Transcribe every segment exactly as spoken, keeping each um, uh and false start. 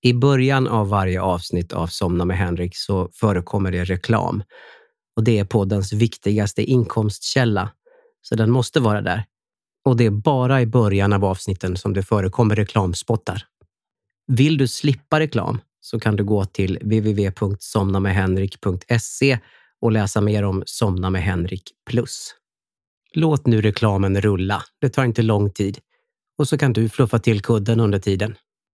I början av varje avsnitt av Somna med Henrik så förekommer det reklam. Och det är poddens viktigaste inkomstkälla. Så den måste vara där. Och det är bara i början av avsnitten som det förekommer reklamspottar. Vill du slippa reklam så kan du gå till w w w punkt somna med henrik punkt se och läsa mer om Somna med Henrik plus. Låt nu reklamen rulla. Det tar inte lång tid. Och så kan du fluffa till kudden under tiden.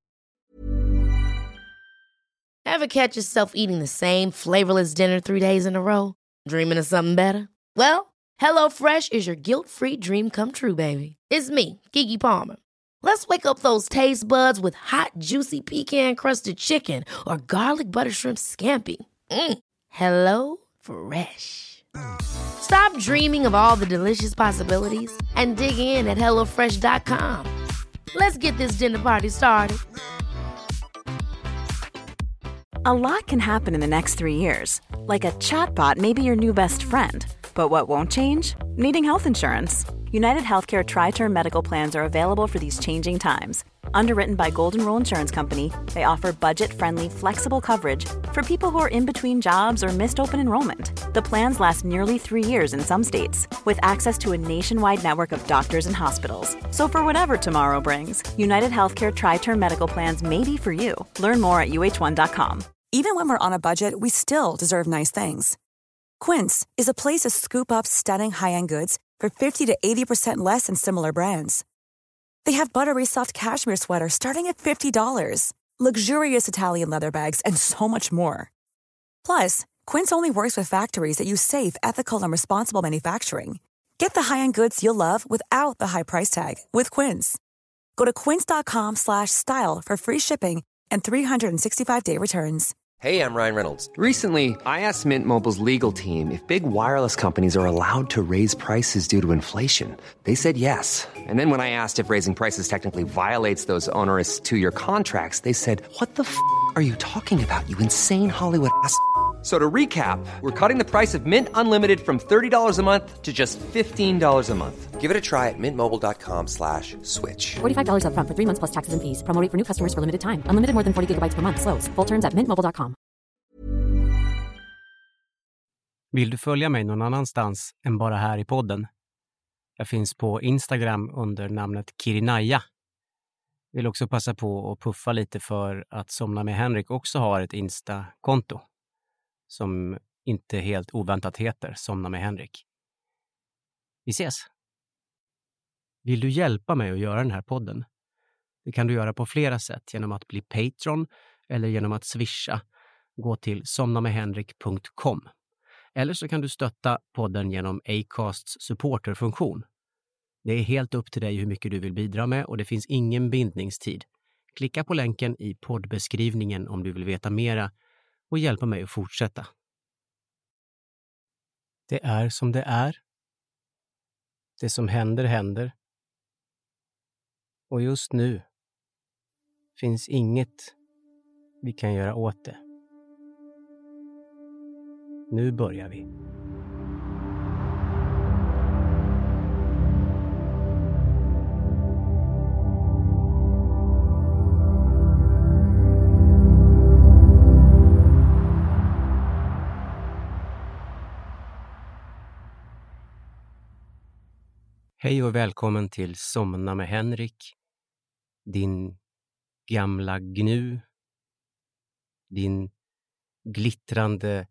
Ever catch yourself eating the same flavorless dinner three days in a row? Dreaming of something better? Well, HelloFresh is your guilt-free dream come true, baby. It's me, Keke Palmer. Let's wake up those taste buds with hot, juicy pecan-crusted chicken or garlic butter shrimp scampi. Mm. Hello Fresh. Stop dreaming of all the delicious possibilities and dig in at hello fresh dot com. Let's get this dinner party started. A lot can happen in the next three years. Like a chatbot may be your new best friend. But what won't change? Needing health insurance. United Healthcare Tri-Term Medical Plans are available for these changing times. Underwritten by Golden Rule Insurance Company, they offer budget-friendly, flexible coverage for people who are in between jobs or missed open enrollment. The plans last nearly three years in some states, with access to a nationwide network of doctors and hospitals. So for whatever tomorrow brings, United Healthcare Tri-Term Medical Plans may be for you. Learn more at u h one dot com. Even when we're on a budget, we still deserve nice things. Quince is a place to scoop up stunning high-end goods for fifty to eighty percent less than similar brands. They have buttery soft cashmere sweaters starting at fifty dollars, luxurious Italian leather bags, and so much more. Plus, Quince only works with factories that use safe, ethical, and responsible manufacturing. Get the high-end goods you'll love without the high price tag with Quince. Go to quince dot com slash style for free shipping and three sixty-five day returns. Hey, I'm Ryan Reynolds. Recently, I asked Mint Mobile's legal team if big wireless companies are allowed to raise prices due to inflation. They said yes. And then when I asked if raising prices technically violates those onerous two-year contracts, they said, what the f*** are you talking about, you insane Hollywood ass f- So to recap, we're cutting the price of Mint Unlimited from thirty dollars a month to just fifteen dollars a month. Give it a try at mintmobile.com slash switch. forty-five dollars up front for three months plus taxes and fees. Promo rate for new customers for limited time. Unlimited more than forty gigabytes per month. Slows full terms at mint mobile dot com. Vill du följa mig någon annanstans än bara här i podden? Jag finns på Instagram under namnet Kirinaya. Vill också passa på att puffa lite för att Somna med Henrik också har ett Insta-konto som inte helt oväntat heter Somna med Henrik. Vi ses! Vill du hjälpa mig att göra den här podden? Det kan du göra på flera sätt genom att bli Patreon eller genom att swisha. Gå till somna med henrik punkt com. Eller så kan du stötta podden genom Acasts supporterfunktion. Det är helt upp till dig hur mycket du vill bidra med och det finns ingen bindningstid. Klicka på länken i poddbeskrivningen om du vill veta mera och hjälpa mig att fortsätta. Det är som det är. Det som händer händer. Och just nu finns inget vi kan göra åt det. Nu börjar vi. Hej och välkommen till Somna med Henrik, din gamla gnu, din glittrande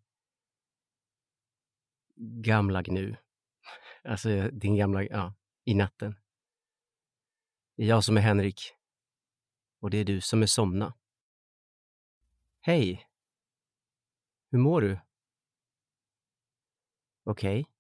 gamla gnu, alltså din gamla, ja, i natten. Det är jag som är Henrik och det är du som är Somna. Hej, hur mår du? Okej. Okay.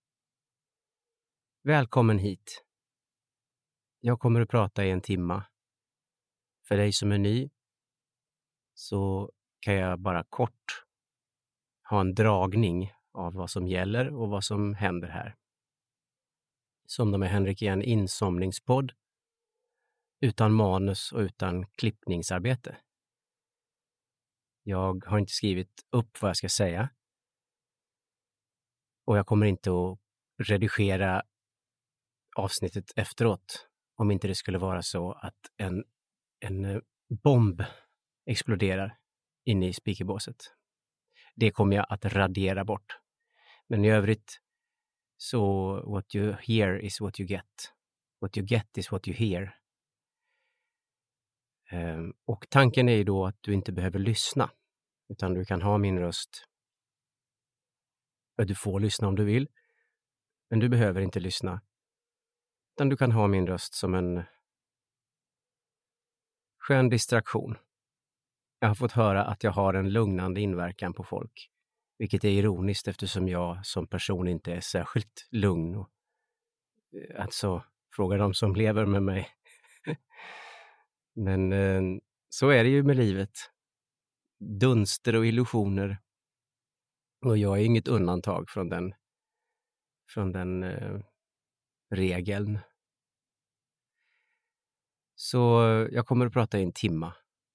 Välkommen hit. Jag kommer att prata i en timma. För dig som är ny så kan jag bara kort ha en dragning av vad som gäller och vad som händer här. Somna med Henrik är en insomningspodd utan manus och utan klippningsarbete. Jag har inte skrivit upp vad jag ska säga och jag kommer inte att redigera avsnittet efteråt om inte det skulle vara så att en, en bomb exploderar inne i speakerbåset. Det kommer jag att radera bort. Men i övrigt så what you hear is what you get. What you get is what you hear. Um, och tanken är ju då att du inte behöver lyssna. Utan du kan ha min röst. Du får lyssna om du vill. Men du behöver inte lyssna. Utan du kan ha min röst som en skön distraktion. Jag har fått höra att jag har en lugnande inverkan på folk. Vilket är ironiskt eftersom jag som person inte är särskilt lugn. Och, alltså, fråga de som lever med mig. Men eh, så är det ju med livet. Dunster och illusioner. Och jag är inget undantag från den, från den eh, regeln. Så jag kommer att prata i en timma.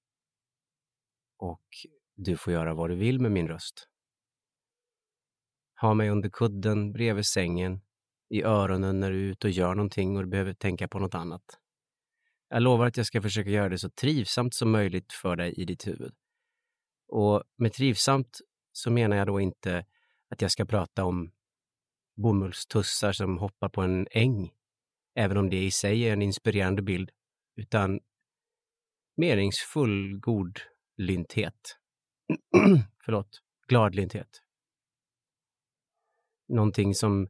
Och du får göra vad du vill med min röst. Ha mig under kudden, bredvid sängen, i öronen när du är ute och gör någonting och du behöver tänka på något annat. Jag lovar att jag ska försöka göra det så trivsamt som möjligt för dig i ditt huvud. Och med trivsamt så menar jag då inte att jag ska prata om bomullstussar som hoppar på en äng, även om det i sig är en inspirerande bild, utan meningsfull godlynthet. Förlåt, gladlynthet. Någonting som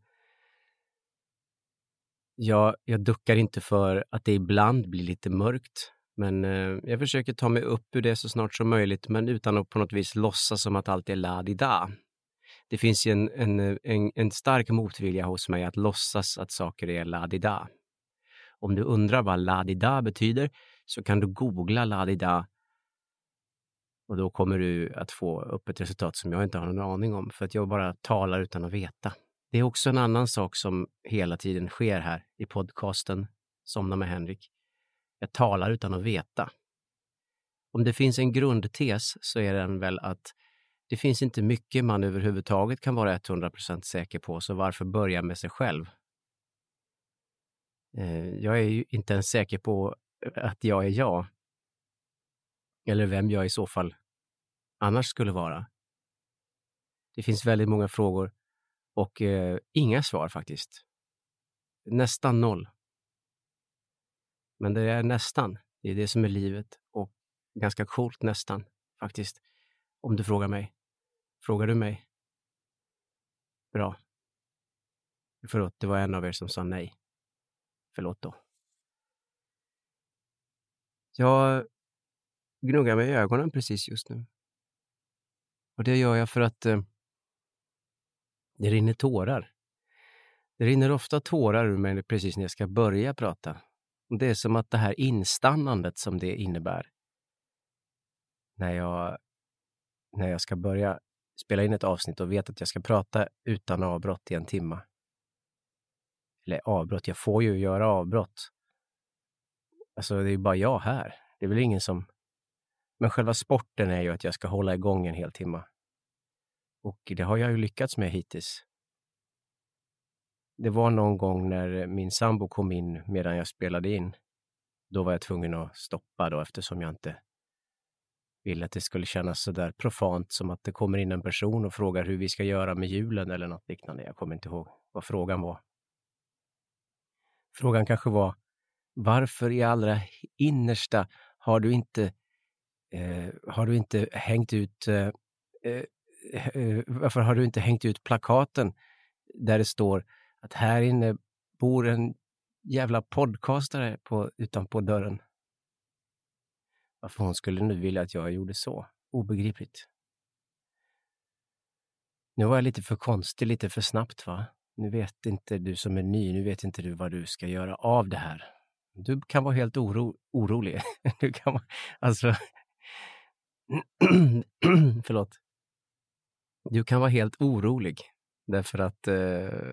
jag, jag duckar inte för att det ibland blir lite mörkt, men eh, jag försöker ta mig upp ur det så snart som möjligt, men utan att på något vis låtsas som att allt är la-di-da. Det finns ju en, en, en, en stark motvilja hos mig att låtsas att saker är la-di-da. Om du undrar vad la-di-da betyder så kan du googla la-di-da och då kommer du att få upp ett resultat som jag inte har någon aning om, för att jag bara talar utan att veta. Det är också en annan sak som hela tiden sker här i podcasten Somna med Henrik. Jag talar utan att veta. Om det finns en grundtes så är den väl att det finns inte mycket man överhuvudtaget kan vara hundra procent säker på, så varför börja med sig själv? Jag är ju inte ens säker på att jag är jag. Eller vem jag i så fall annars skulle vara. Det finns väldigt många frågor och eh, inga svar faktiskt. Nästan noll. Men det är nästan. Det är det som är livet och ganska coolt nästan faktiskt. Om du frågar mig. Frågar du mig? Bra. Förlåt, det var en av er som sa nej. Förlåt då. Jag gnuggar mig i ögonen precis just nu. Och det gör jag för att eh, det rinner tårar. Det rinner ofta tårar ur mig precis när jag ska börja prata. Och det är som att det här instannandet som det innebär. När jag, när jag ska börja spela in ett avsnitt och vet att jag ska prata utan avbrott i en timma. Eller avbrott, jag får ju göra avbrott. Alltså det är ju bara jag här. Det är väl ingen som... Men själva sporten är ju att jag ska hålla igång en hel timma. Och det har jag ju lyckats med hittills. Det var någon gång när min sambo kom in medan jag spelade in. Då var jag tvungen att stoppa då eftersom jag inte ville att det skulle kännas så där profant som att det kommer in en person och frågar hur vi ska göra med julen eller något liknande. Jag kommer inte ihåg vad frågan var. Frågan kanske var: varför i allra innersta har du inte eh, har du inte hängt ut eh, eh, varför har du inte hängt ut plakaten där det står att här inne bor en jävla podcastare på, utanpå dörren? Varför hon skulle nu vilja att jag gjorde så? Obegripligt. Nu var jag lite för konstig, lite för snabbt va? Nu vet inte du som är ny, nu vet inte du vad du ska göra av det här. Du kan vara helt oro, orolig. Du kan vara, alltså... Förlåt. Du kan vara helt orolig. Därför att... Eh...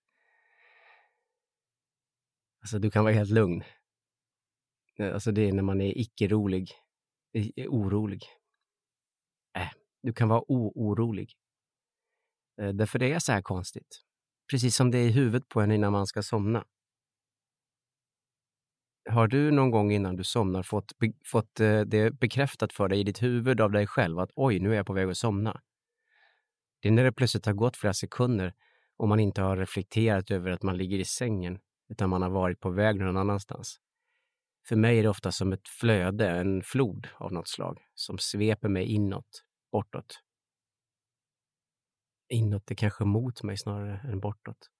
Alltså du kan vara helt lugn. Alltså det är när man är icke-rolig. Är orolig. Äh, du kan vara oorolig. Eh, därför det är så här konstigt. Precis som det är i huvudet på en innan man ska somna. har du någon gång innan du somnar fått, be, fått eh, det bekräftat för dig i ditt huvud av dig själv att oj, nu är jag på väg att somna? Det är när det plötsligt har gått flera sekunder och man inte har reflekterat över att man ligger i sängen, utan man har varit på väg någon annanstans. För mig är det ofta som ett flöde, en flod av något slag, som sveper mig inåt, bortåt. Inåt är kanske mot mig snarare än bortåt.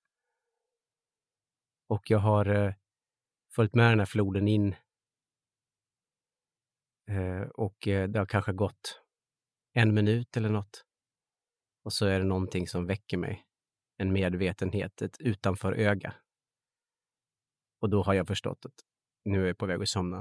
Och jag har eh, följt med den här floden in. Eh, och eh, det har kanske gått en minut eller något. Och så är det någonting som väcker mig. En medvetenhet, ett utanför öga. Och då har jag förstått att nu är jag på väg att somna.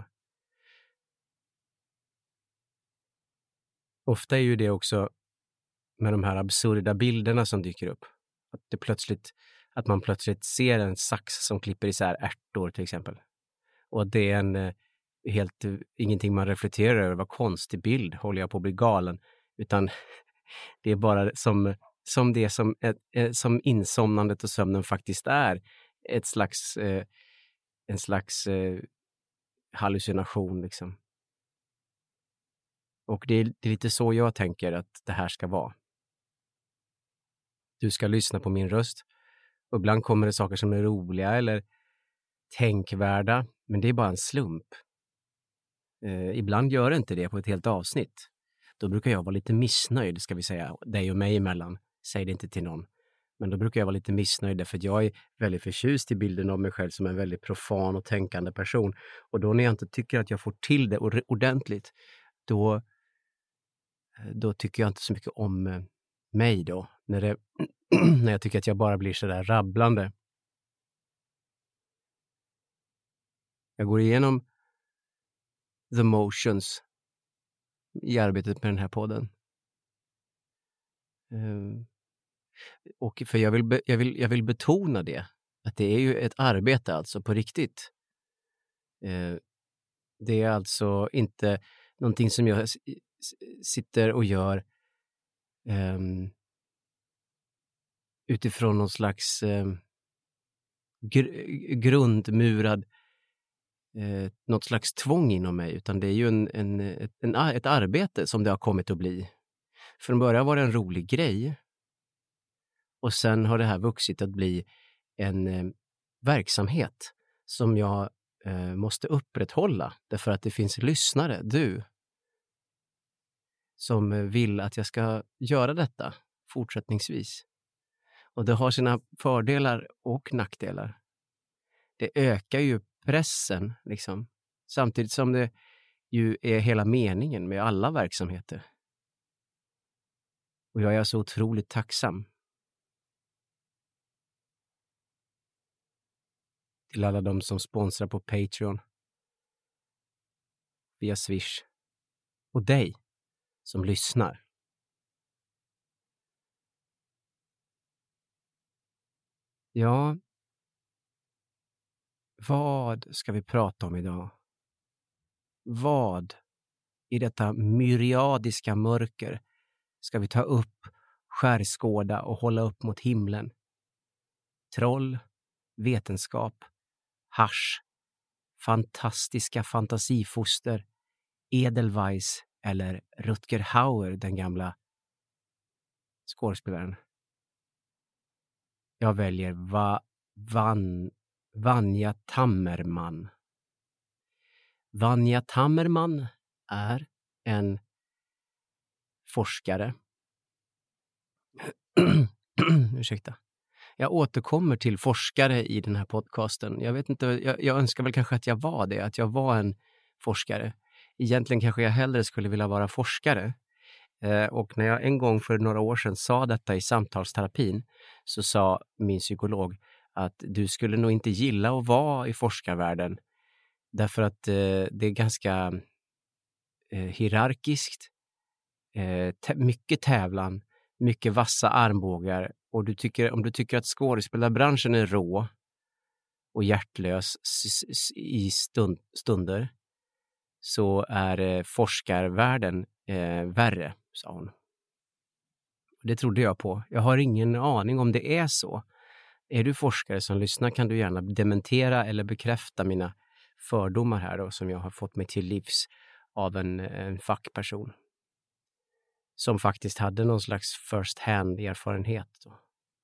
Ofta är ju det också med de här absurda bilderna som dyker upp. Att, det plötsligt, att man plötsligt ser en sax som klipper isär ärtor till exempel. Och det är en eh, helt, eh, ingenting man reflekterar över, vad konstig bild, håller jag på att bli galen. Utan det är bara som, som det som, eh, som insomnandet och sömnen faktiskt är. Ett slags, eh, en slags eh, hallucination liksom. Och det är, det är lite så jag tänker att det här ska vara. Du ska lyssna på min röst. Och ibland kommer det saker som är roliga eller tänkvärda. Men det är bara en slump. Eh, ibland gör det inte det på ett helt avsnitt. Då brukar jag vara lite missnöjd, ska vi säga. Dig och mig emellan. Säg det inte till någon. Men då brukar jag vara lite missnöjd. För att jag är väldigt förtjust i bilden av mig själv som en väldigt profan och tänkande person. Och då när jag inte tycker att jag får till det ordentligt. Då, då tycker jag inte så mycket om mig då. När, det, när jag tycker att jag bara blir så där rabblande. Jag går igenom the motions i arbetet med den här podden. Um, och för jag vill, be, jag, vill, jag vill betona det. Att det är ju ett arbete alltså på riktigt. Uh, det är alltså inte någonting som jag s- sitter och gör um, utifrån någon slags um, gr- grundmurad eh, något slags tvång inom mig, utan det är ju en, en, ett, en, ett arbete som det har kommit att bli. Från början var det en rolig grej och sen har det här vuxit att bli en eh, verksamhet som jag eh, måste upprätthålla därför att det finns lyssnare, du, som vill att jag ska göra detta fortsättningsvis. Och det har sina fördelar och nackdelar. Det ökar ju pressen liksom. Samtidigt som det ju är hela meningen med alla verksamheter. Och jag är så otroligt tacksam till alla de som sponsrar på Patreon, via Swish, och dig som lyssnar. Ja, vad ska vi prata om idag? Vad i detta myriadiska mörker ska vi ta upp, skärskåda och hålla upp mot himlen? Troll, vetenskap, hasch, fantastiska fantasifoster, Edelweiss eller Rutger Hauer, den gamla skådespelaren. Jag väljer va, van, Vanja Tammerman. Vanja Tammerman är en forskare. Ursäkta. Jag återkommer till forskare i den här podcasten. Jag vet inte, jag, jag önskar väl kanske att jag var det, att jag var en forskare. Egentligen kanske jag hellre skulle vilja vara forskare. Eh, och när jag en gång för några år sedan sa detta i samtalsterapin så sa min psykolog att du skulle nog inte gilla att vara i forskarvärlden därför att eh, det är ganska eh, hierarkiskt, eh, t- mycket tävlan, mycket vassa armbågar, och du tycker, om du tycker att skådespelarbranschen är rå och hjärtlös s- s- i stund, stunder så är eh, forskarvärlden eh, värre, sa hon. Det trodde jag på. Jag har ingen aning om det är så. Är du forskare som lyssnar kan du gärna dementera eller bekräfta mina fördomar här då, som jag har fått mig till livs av en, en fackperson. Som faktiskt hade någon slags first hand erfarenhet då.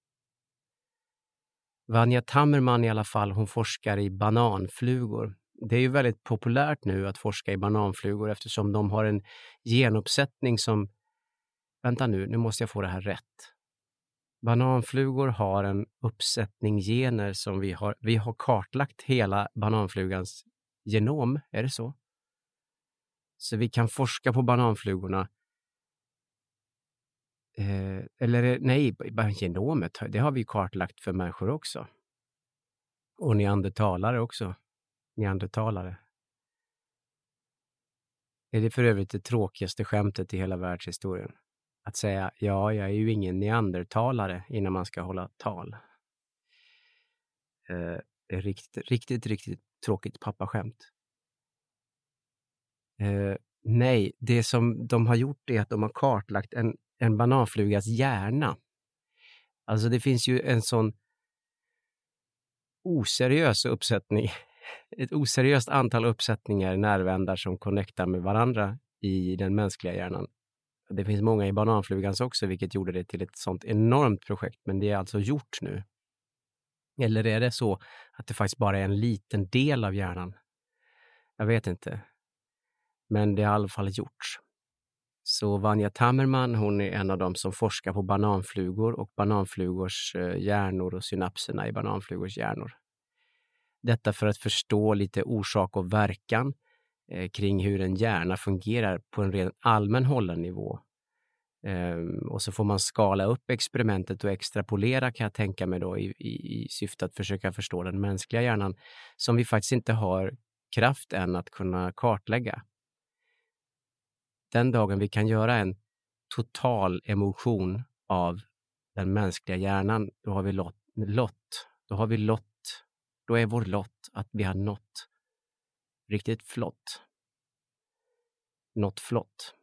Vanja Tammerman i alla fall, hon forskar i bananflugor. Det är ju väldigt populärt nu att forska i bananflugor eftersom de har en genuppsättning som... Vänta nu, nu måste jag få det här rätt. Bananflugor har en uppsättning gener som vi har... Vi har kartlagt hela bananflugans genom, är det så? Så vi kan forska på bananflugorna. Eh, eller nej, genomet, det har vi kartlagt för människor också. Och neandertalare också. Neandertalare. Är det för övrigt det tråkigaste skämtet i hela världshistorien? Att säga, ja, jag är ju ingen neandertalare innan man ska hålla tal. Eh, det är riktigt, riktigt, riktigt tråkigt pappaskämt. Eh, nej, det som de har gjort är att de har kartlagt en, en bananflugas hjärna. Alltså det finns ju en sån oseriös uppsättning, ett oseriöst antal uppsättningar nervändar som connectar med varandra i den mänskliga hjärnan. Det finns många i bananflugans också, vilket gjorde det till ett sånt enormt projekt, men det är alltså gjort nu. Eller är det så att det faktiskt bara är en liten del av hjärnan? Jag vet inte. Men det har i alla fall gjorts. Så Vanja Tammerman, hon är en av dem som forskar på bananflugor och bananflugors hjärnor och synapserna i bananflugors hjärnor. Detta för att förstå lite orsak och verkan eh, kring hur en hjärna fungerar på en rent allmän hållen nivå. Ehm, och så får man skala upp experimentet och extrapolera, kan jag tänka mig då, i, i, i syfte att försöka förstå den mänskliga hjärnan som vi faktiskt inte har kraft än att kunna kartlägga. Den dagen vi kan göra en total emotion av den mänskliga hjärnan, då har vi lott, lott. Då har vi lott. Då är vår lott att vi har nått riktigt flott. Något flott.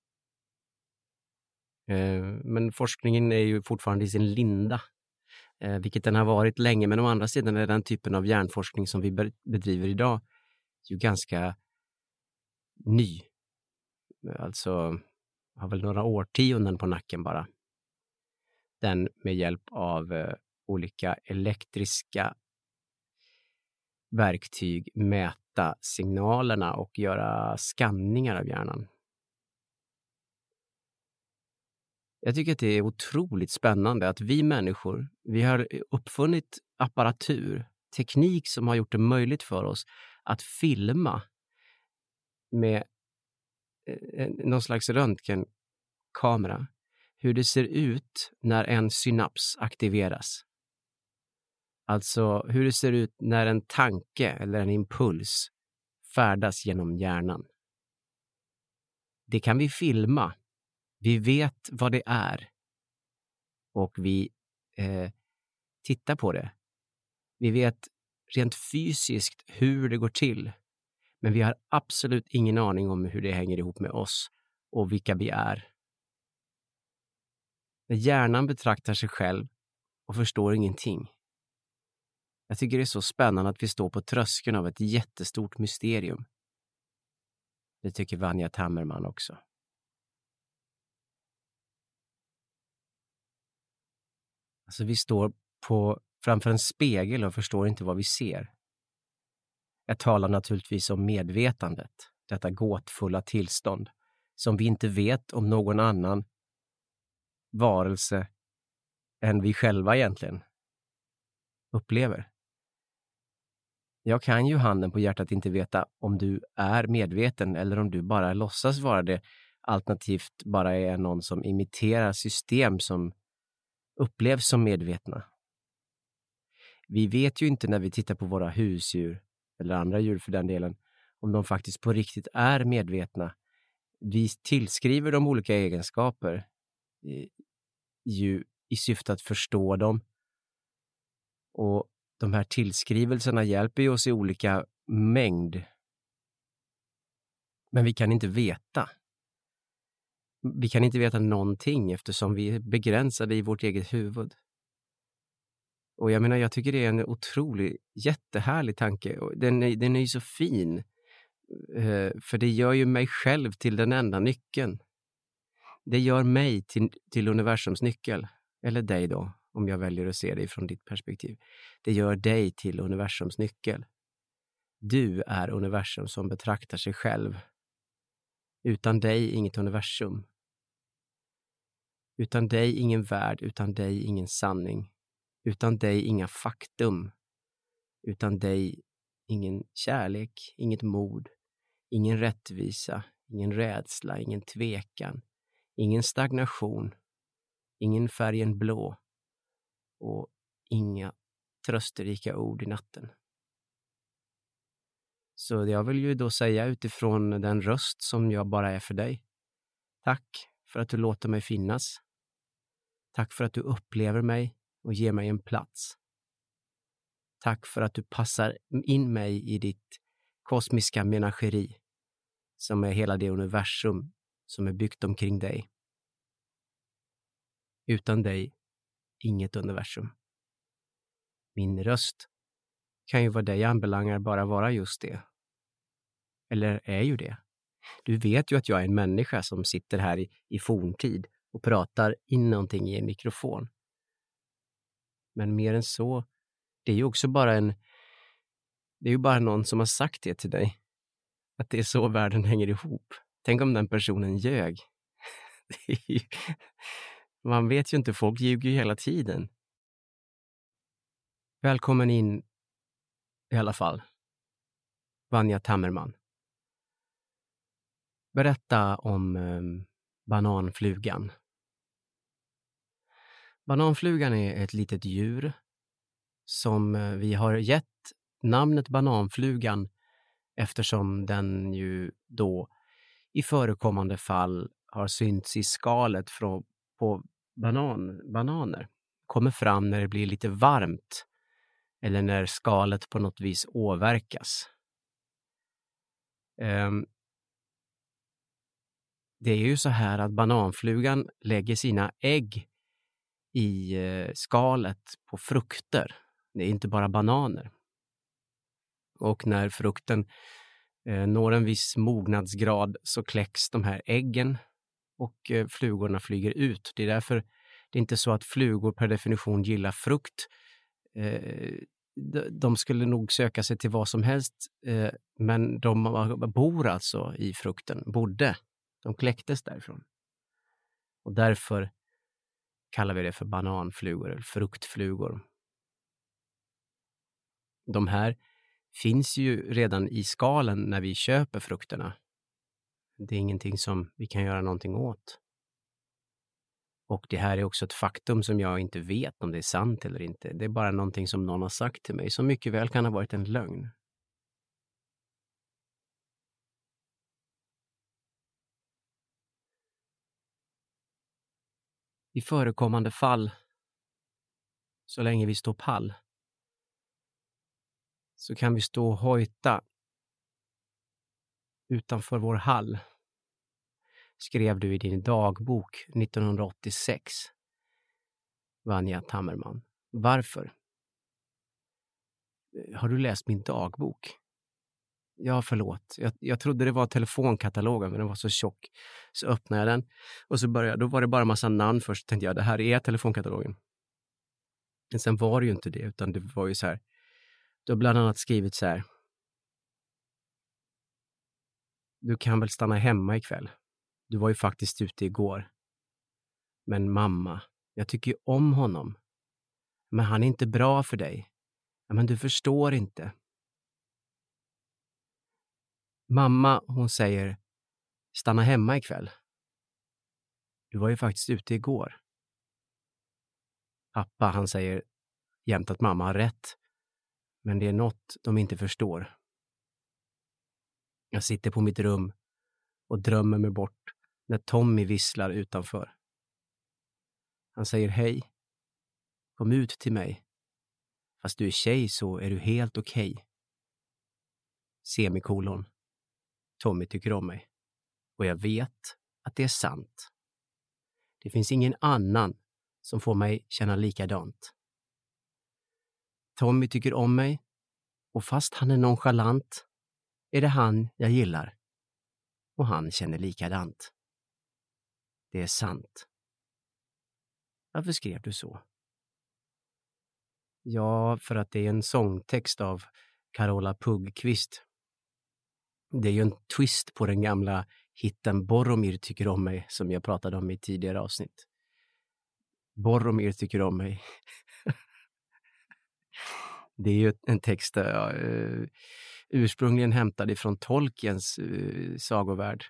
Eh, men forskningen är ju fortfarande i sin linda. Eh, vilket den har varit länge. Men å andra sidan är den typen av hjärnforskning som vi bedriver idag ju ganska ny. Alltså har väl några årtionden på nacken bara. Den med hjälp av eh, olika elektriska verktyg mäta signalerna och göra skanningar av hjärnan. Jag tycker att det är otroligt spännande att vi människor, vi har uppfunnit apparatur, teknik som har gjort det möjligt för oss att filma med någon slags röntgenkamera hur det ser ut när en synaps aktiveras. Alltså hur det ser ut när en tanke eller en impuls färdas genom hjärnan. Det kan vi filma. Vi vet vad det är. Och vi eh, tittar på det. Vi vet rent fysiskt hur det går till. Men vi har absolut ingen aning om hur det hänger ihop med oss och vilka vi är. När hjärnan betraktar sig själv och förstår ingenting. Jag tycker det är så spännande att vi står på tröskeln av ett jättestort mysterium. Det tycker Vanja Tammerman också. Alltså vi står på, framför en spegel och förstår inte vad vi ser. Jag talar naturligtvis om medvetandet, detta gåtfulla tillstånd som vi inte vet om någon annan varelse än vi själva egentligen upplever. Jag kan ju handen på hjärtat inte veta om du är medveten eller om du bara låtsas vara det, alternativt bara är någon som imiterar system som upplevs som medvetna. Vi vet ju inte när vi tittar på våra husdjur eller andra djur för den delen, om de faktiskt på riktigt är medvetna. Vi tillskriver dem olika egenskaper i, ju, i syfte att förstå dem. Och de här tillskrivelserna hjälper ju oss i olika mängd. Men vi kan inte veta. Vi kan inte veta någonting eftersom vi är begränsade i vårt eget huvud. Och jag menar, jag tycker det är en otrolig, jättehärlig tanke. Och den, är, den är ju så fin. Eh, för det gör ju mig själv till den enda nyckeln. Det gör mig till, till universums nyckel. Eller dig då, om jag väljer att se det från ditt perspektiv. Det gör dig till universums nyckel. Du är universum som betraktar sig själv. Utan dig inget universum. Utan dig ingen värld, utan dig ingen sanning. Utan dig inga faktum. Utan dig ingen kärlek, inget mod, ingen rättvisa, ingen rädsla, ingen tvekan, ingen stagnation, ingen färgen blå och inga trösterika ord i natten. Så jag vill ju då säga utifrån den röst som jag bara är för dig. Tack för att du låter mig finnas. Tack för att du upplever mig och ger mig en plats. Tack för att du passar in mig i ditt kosmiska menageri som är hela det universum som är byggt omkring dig. Utan dig, inget universum. Min röst kan ju vad dig anbelangar bara vara just det. Eller är ju det. Du vet ju att jag är en människa som sitter här i, i forntid och pratar in någonting i en mikrofon. Men mer än så, det är ju också bara en... Det är ju bara någon som har sagt det till dig. Att det är så världen hänger ihop. Tänk om den personen ljög. Det är ju, man vet ju inte, folk ljuger ju hela tiden. Välkommen in i alla fall. Vanja Tammerman. Berätta om eh, bananflugan. Bananflugan är ett litet djur som eh, vi har gett namnet bananflugan eftersom den ju då i förekommande fall har synts i skalet från, på banan, bananer. Kommer fram när det blir lite varmt eller när skalet på något vis åverkas. Um, det är ju så här att bananflugan lägger sina ägg i uh, skalet på frukter. Det är inte bara bananer. Och när frukten uh, når en viss mognadsgrad så kläcks de här äggen och uh, flugorna flyger ut. Det är därför det är inte så att flugor per definition gillar frukt. Uh, de skulle nog söka sig till vad som helst, uh, men de bor alltså i frukten, bodde. De kläcktes därifrån. Och därför kallar vi det för bananflugor eller fruktflugor. De här finns ju redan i skalen när vi köper frukterna. Det är ingenting som vi kan göra någonting åt. Och det här är också ett faktum som jag inte vet om det är sant eller inte. Det är bara någonting som någon har sagt till mig som mycket väl kan ha varit en lögn. I förekommande fall, så länge vi står pall, så kan vi stå och hojta utanför vår hall, skrev du i din dagbok nittonhundraåttiosex, Vanja Tammerman. Varför? Har du läst min dagbok? Ja, förlåt. Jag, jag trodde det var telefonkatalogen, men den var så tjock. Så öppnade jag den och så började, då var det bara en massa namn först. Tänkte jag, det här är telefonkatalogen. Men sen var det ju inte det, utan det var ju så här. Du har bland annat skrivit så här. Du kan väl stanna hemma ikväll. Du var ju faktiskt ute igår. Men mamma, jag tycker ju om honom. Men han är inte bra för dig. Men du förstår inte. Mamma, hon säger, stanna hemma ikväll. Du var ju faktiskt ute igår. Pappa, han säger jämt att mamma har rätt. Men det är något de inte förstår. Jag sitter på mitt rum och drömmer mig bort när Tommy visslar utanför. Han säger hej. Kom ut till mig. Fast du är tjej så är du helt okej. Okay. Semikolon. Tommy tycker om mig. Och jag vet att det är sant. Det finns ingen annan som får mig känna likadant. Tommy tycker om mig och fast han är nonchalant är det han jag gillar. Och han känner likadant. Det är sant. Varför skrev du så? Ja, för att det är en sångtext av Carola Puggqvist. Det är ju en twist på den gamla hitten Boromir tycker om mig som jag pratade om i tidigare avsnitt. Boromir tycker om mig. Det är ju en text uh, uh, ursprungligen hämtad ifrån Tolkiens uh, sagovärld.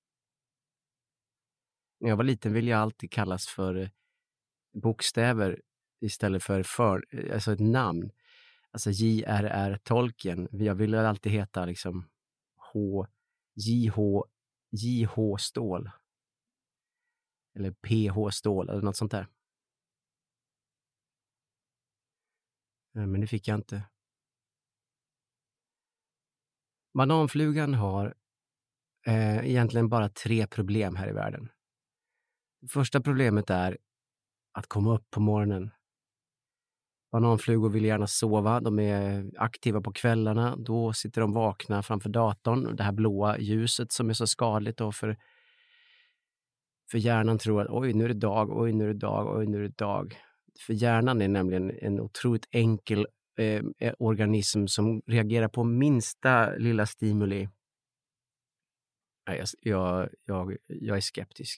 När jag var liten ville jag alltid kallas för uh, bokstäver istället för, för alltså ett namn. Alltså J R R Tolkien. Jag ville alltid heta liksom H, J H, J H Stål. Eller P H Stål eller något sånt där. Men det fick jag inte. Bananflugan har eh, egentligen bara tre problem här i världen. Första problemet är att komma upp på morgonen. Bananflugor vill gärna sova, de är aktiva på kvällarna, då sitter de vakna framför datorn. Det här blåa ljuset som är så skadligt då för, för hjärnan tror att oj nu är det dag, oj nu är det dag, oj nu är det dag. För hjärnan är nämligen en otroligt enkel eh, organism som reagerar på minsta lilla stimuli. Jag, jag, jag, jag är skeptisk.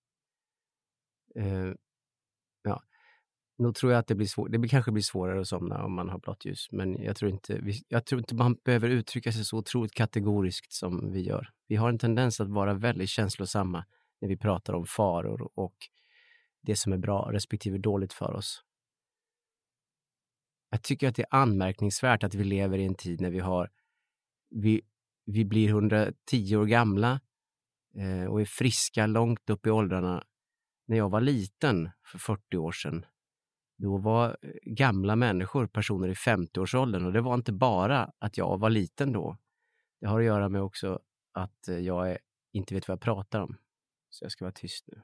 Eh, ja. Nog tror jag att det blir svårt. Det blir, kanske blir svårare att somna om man har blått ljus. Men jag tror inte, vi, jag tror inte man behöver uttrycka sig så otroligt kategoriskt som vi gör. Vi har en tendens att vara väldigt känslosamma när vi pratar om faror och det som är bra respektive dåligt för oss. Jag tycker att det är anmärkningsvärt att vi lever i en tid när vi har vi, vi blir hundratio år gamla eh, och är friska långt upp i åldrarna. När jag var liten för fyrtio år sedan, då var gamla människor personer i femtio-årsåldern och det var inte bara att jag var liten då. Det har att göra med också att jag är, inte vet vad jag pratar om. Så jag ska vara tyst nu.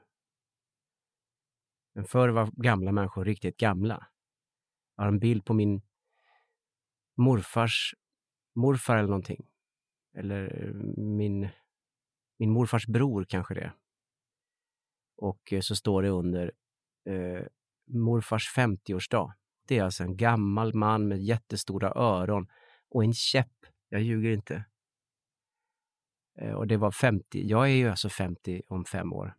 Men förr var gamla människor riktigt gamla. Jag har en bild på min morfars morfar eller någonting. Eller min, min morfars bror kanske det. Och så står det under eh, morfars femtio-årsdag. Det är alltså en gammal man med jättestora öron och en käpp. Jag ljuger inte. Eh, och det var femtio. Jag är ju alltså femtio om fem år.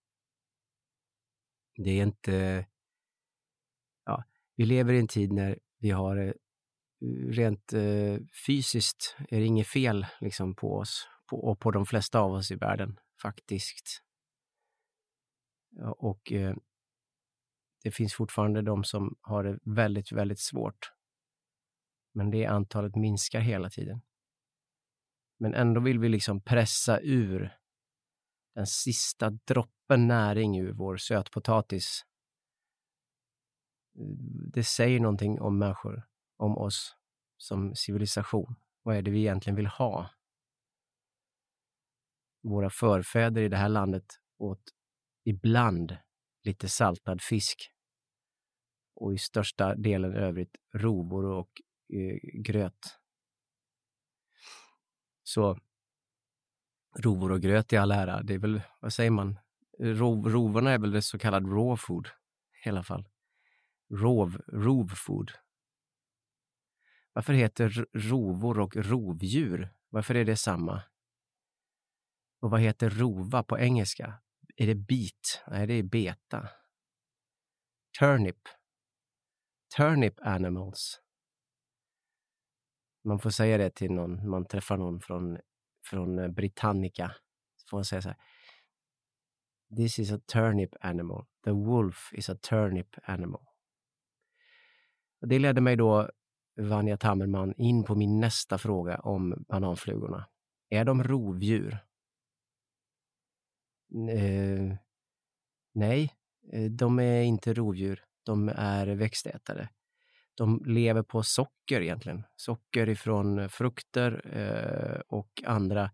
Det är inte... Ja, vi lever i en tid när vi har eh, rent eh, fysiskt är det inget fel liksom på oss. På, och på de flesta av oss i världen faktiskt. Ja, och eh, det finns fortfarande de som har det väldigt, väldigt svårt. Men det antalet minskar hela tiden. Men ändå vill vi liksom pressa ur den sista droppen näring ur vår sötpotatis. Det säger någonting om människor, om oss som civilisation. Vad är det vi egentligen vill ha? Våra förfäder i det här landet åt ibland lite saltad fisk och i största delen övrigt rovor och eh, gröt. Så rovor och gröt i all ära, det är väl, vad säger man? Rov, rovorna är väl det så kallad raw food i alla fall. Rov, rovfood. Varför heter rovor och rovdjur? Varför är det samma? Och vad heter rova på engelska? Är det beet? Nej, det är beta. Turnip. Turnip animals. Man får säga det till någon, man träffar någon från, från Britannica. Så får man säga så här. This is a turnip animal. The wolf is a turnip animal. Och det ledde mig då, Vanja Tammerman, in på min nästa fråga om bananflugorna. Är de rovdjur? Eh, nej, de är inte rovdjur. De är växtätare. De lever på socker egentligen. Socker ifrån frukter eh, och andra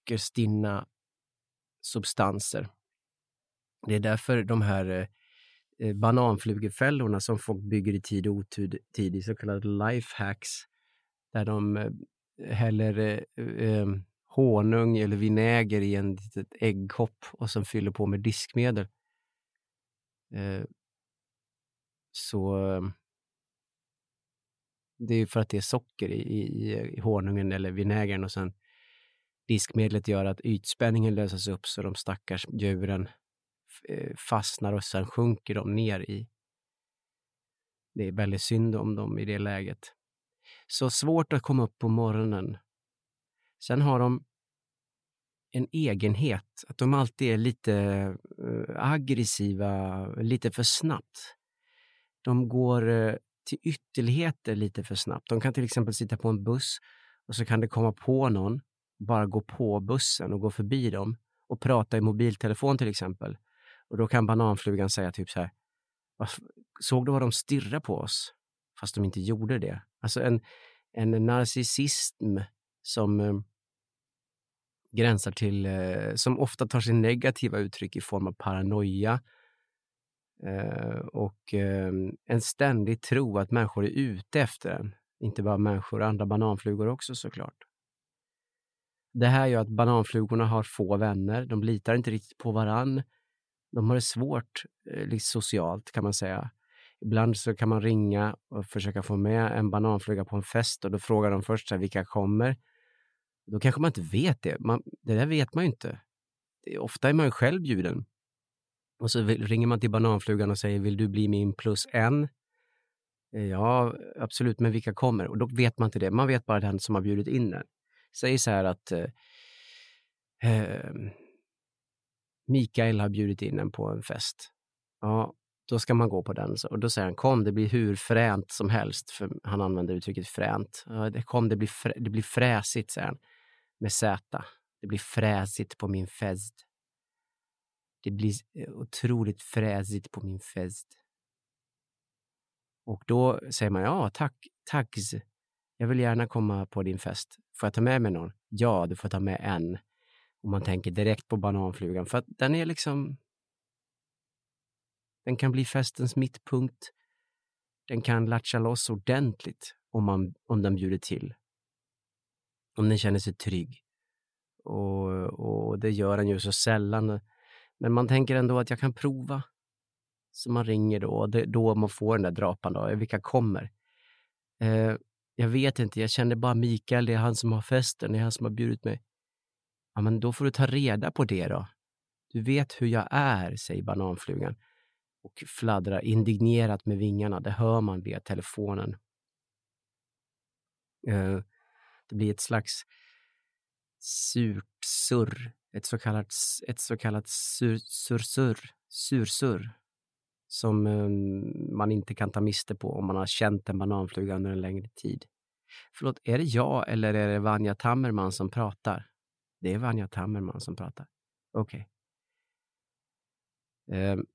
sockerstinna substanser. Det är därför de här eh, bananflugefällorna som folk bygger i tid och otid, tid i så kallade lifehacks. Där de eh, häller eh, eh, honung eller vinäger i en litet äggkopp och sen fyller på med diskmedel. Eh, så... Eh, Det är ju för att det är socker i, i, i honungen eller vinägern och sen diskmedlet gör att ytspänningen löses upp så de stackars djuren eh, fastnar och sen sjunker de ner i. Det är väldigt synd om dem i det läget. Så svårt att komma upp på morgonen. Sen har de en egenhet att de alltid är lite eh, aggressiva, lite för snabbt. De går eh, till ytterligheter lite för snabbt. De kan till exempel sitta på en buss och så kan det komma på någon, bara gå på bussen och gå förbi dem och prata i mobiltelefon till exempel. Och då kan bananflugan säga typ så här: såg du vad de stirrar på oss? Fast de inte gjorde det. Alltså en, en narcissism som eh, gränsar till, eh, som ofta tar sig negativa uttryck i form av paranoia. Uh, och uh, en ständig tro att människor är ute efter en. Inte bara människor, andra bananflugor också såklart. Det här gör att bananflugorna har få vänner. De litar inte riktigt på varann. De har det svårt uh, liksom socialt kan man säga. Ibland så kan man ringa och försöka få med en bananfluga på en fest och då frågar de först så här, vilka kommer. Då kanske man inte vet det. Man, det där vet man ju inte. Det är, ofta är man ju själv bjuden. Och så ringer man till bananflugan och säger, vill du bli min plus en? Ja, absolut, men vilka kommer? Och då vet man inte det. Man vet bara den som har bjudit in den. Säg så här att eh, Mikael har bjudit in den på en fest. Ja, då ska man gå på den. Och då säger han, kom, det blir hur fränt som helst. För han använder uttrycket fränt. Ja, det, kom, det blir, frä, det blir fräsigt, säger han. Med Z. Det blir fräsigt på min fest. Det blir otroligt fräsigt på min fest. Och då säger man, ja tack, tack. Jag vill gärna komma på din fest. Får jag ta med mig någon? Ja, du får ta med en. Och man tänker direkt på bananflugan. För att den är liksom... Den kan bli festens mittpunkt. Den kan latcha loss ordentligt om, man, om den bjuder till. Om den känner sig trygg. Och, och det gör den ju så sällan. Men man tänker ändå att jag kan prova. Så man ringer då. Och det, då man får den där drapan då. Vilka kommer? Eh, jag vet inte. Jag känner bara Mikael. Det är han som har festen. Det är han som har bjudit mig. Ja, men då får du ta reda på det då. Du vet hur jag är, säger bananflugan. Och fladdrar indignerat med vingarna. Det hör man via telefonen. Eh, det blir ett slags surt surr. Ett så kallat, ett så kallat sur, sursurr. Sursurr. Som eh, man inte kan ta miste på om man har känt en bananfluga under en längre tid. Förlåt, är det jag eller är det Vanja Tammerman som pratar? Det är Vanja Tammerman som pratar. Okej. Okay. Eh,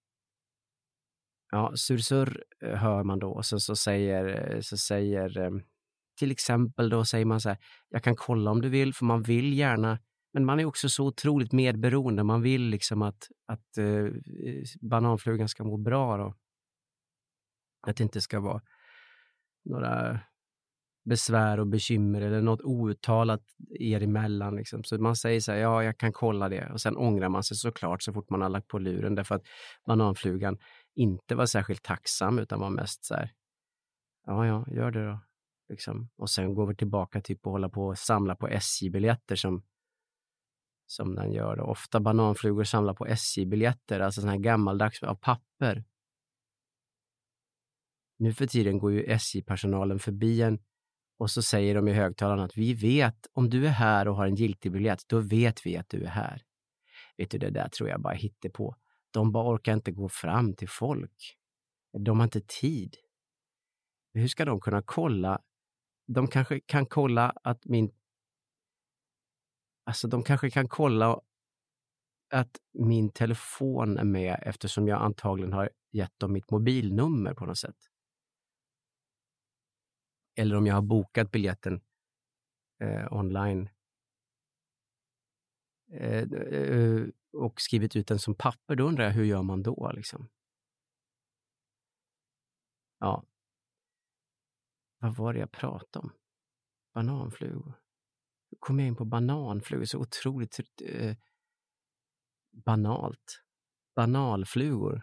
Ja, sursurr hör man då och så, så säger, så säger till exempel då säger man så här, jag kan kolla om du vill, för man vill gärna, men man är också så otroligt medberoende, man vill liksom att, att eh, bananflugan ska må bra då. Att det inte ska vara några besvär och bekymmer eller något outtalat er emellan liksom. Så man säger så här, ja jag kan kolla det, och sen ångrar man sig såklart så fort man har lagt på luren, därför att bananflugan inte var särskilt tacksam utan var mest så här, ja ja, gör det då liksom. Och sen går vi tillbaka typ och hålla på och samla på S J-biljetter som som den gör då. Ofta bananflugor samlar på S J-biljetter, alltså sån här gammaldags av papper. Nu för tiden går ju S J-personalen förbi en och så säger de i högtalaren att vi vet, om du är här och har en giltig biljett, då vet vi att du är här. Vet du, det där tror jag bara hittar på. De bara orkar inte gå fram till folk. De har inte tid. Hur ska de kunna kolla? De kanske kan kolla att min... Alltså de kanske kan kolla att min telefon är med eftersom jag antagligen har gett dem mitt mobilnummer på något sätt. Eller om jag har bokat biljetten eh, online. Eh, eh, och skrivit ut den som papper, då undrar jag hur gör man då liksom? Ja. Vad var det jag pratade om? Bananflugor. Hur kom jag in på bananflugor? Så otroligt eh, banalt. Banalflugor.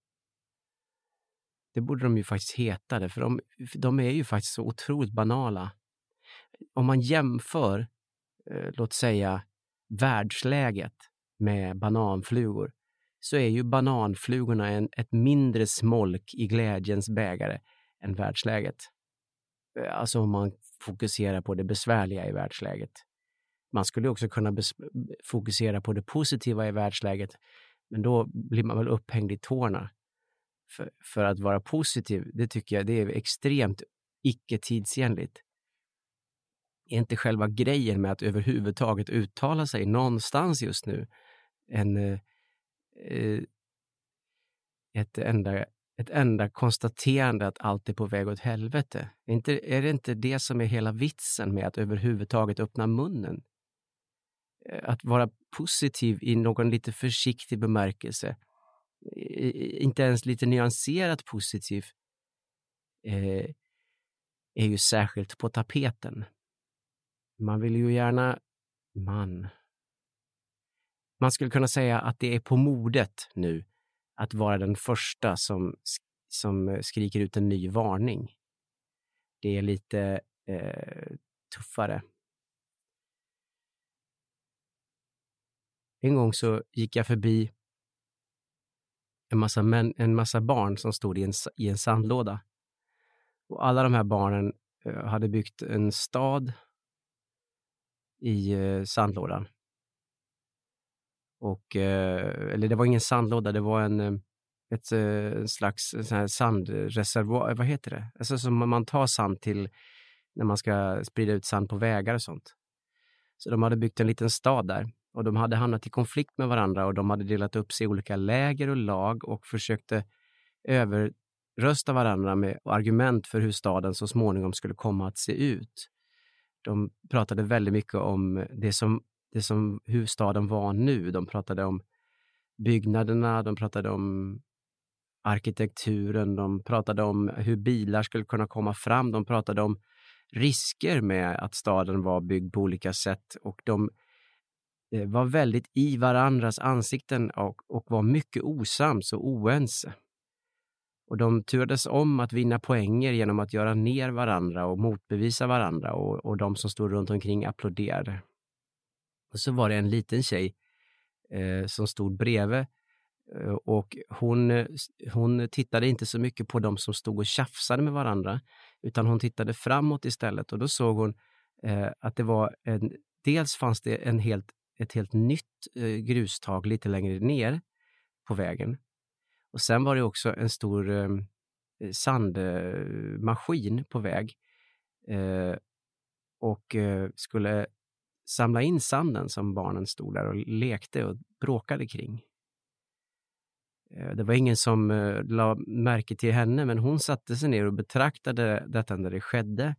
Det borde de ju faktiskt heta det, för de, för de är ju faktiskt så otroligt banala. Om man jämför, eh, låt säga, världsläget med bananflugor, så är ju bananflugorna en, ett mindre smolk i glädjens bägare än världsläget. Alltså om man fokuserar på det besvärliga i världsläget. Man skulle också kunna bes- fokusera på det positiva i världsläget, men då blir man väl upphängd i tårna. För, för att vara positiv, det tycker jag det är extremt icke-tidsenligt. Är inte själva grejen med att överhuvudtaget uttala sig någonstans just nu en, eh, ett, enda, ett enda konstaterande att allt är på väg åt helvete? Är, inte, är det inte det som är hela vitsen med att överhuvudtaget öppna munnen? Att vara positiv i någon lite försiktig bemärkelse, inte ens lite nyanserat positiv, eh, är ju särskilt på tapeten. Man vill ju gärna, man, man skulle kunna säga att det är på modet nu att vara den första som, som skriker ut en ny varning. Det är lite eh, tuffare. En gång så gick jag förbi en massa, män, en massa barn som stod i en, i en sandlåda. Och alla de här barnen eh, hade byggt en stad i eh, sandlådan. Och, eh, eller det var ingen sandlåda, det var en, ett eh, slags sån här sandreservoar, vad heter det? Alltså som man tar sand till när man ska sprida ut sand på vägar och sånt. Så de hade byggt en liten stad där. Och de hade hamnat i konflikt med varandra och de hade delat upp sig i olika läger och lag och försökte överrösta varandra med argument för hur staden så småningom skulle komma att se ut. De pratade väldigt mycket om det som, det som hur staden var nu. De pratade om byggnaderna, de pratade om arkitekturen, de pratade om hur bilar skulle kunna komma fram, de pratade om risker med att staden var byggd på olika sätt, och de var väldigt i varandras ansikten och, och var mycket osams och oense. Och de turades om att vinna poänger genom att göra ner varandra och motbevisa varandra, och, och de som stod runt omkring applåderade. Och så var det en liten tjej eh, som stod bredvid, eh, och hon, hon tittade inte så mycket på de som stod och tjafsade med varandra, utan hon tittade framåt istället, och då såg hon eh, att det var en, dels fanns det en helt ett helt nytt eh, grustag lite längre ner på vägen. Och sen var det också en stor eh, sandmaskin eh, på väg. Eh, och eh, skulle samla in sanden som barnen stod där och lekte och bråkade kring. Eh, det var ingen som eh, la märke till henne, men hon satte sig ner och betraktade detta när det skedde.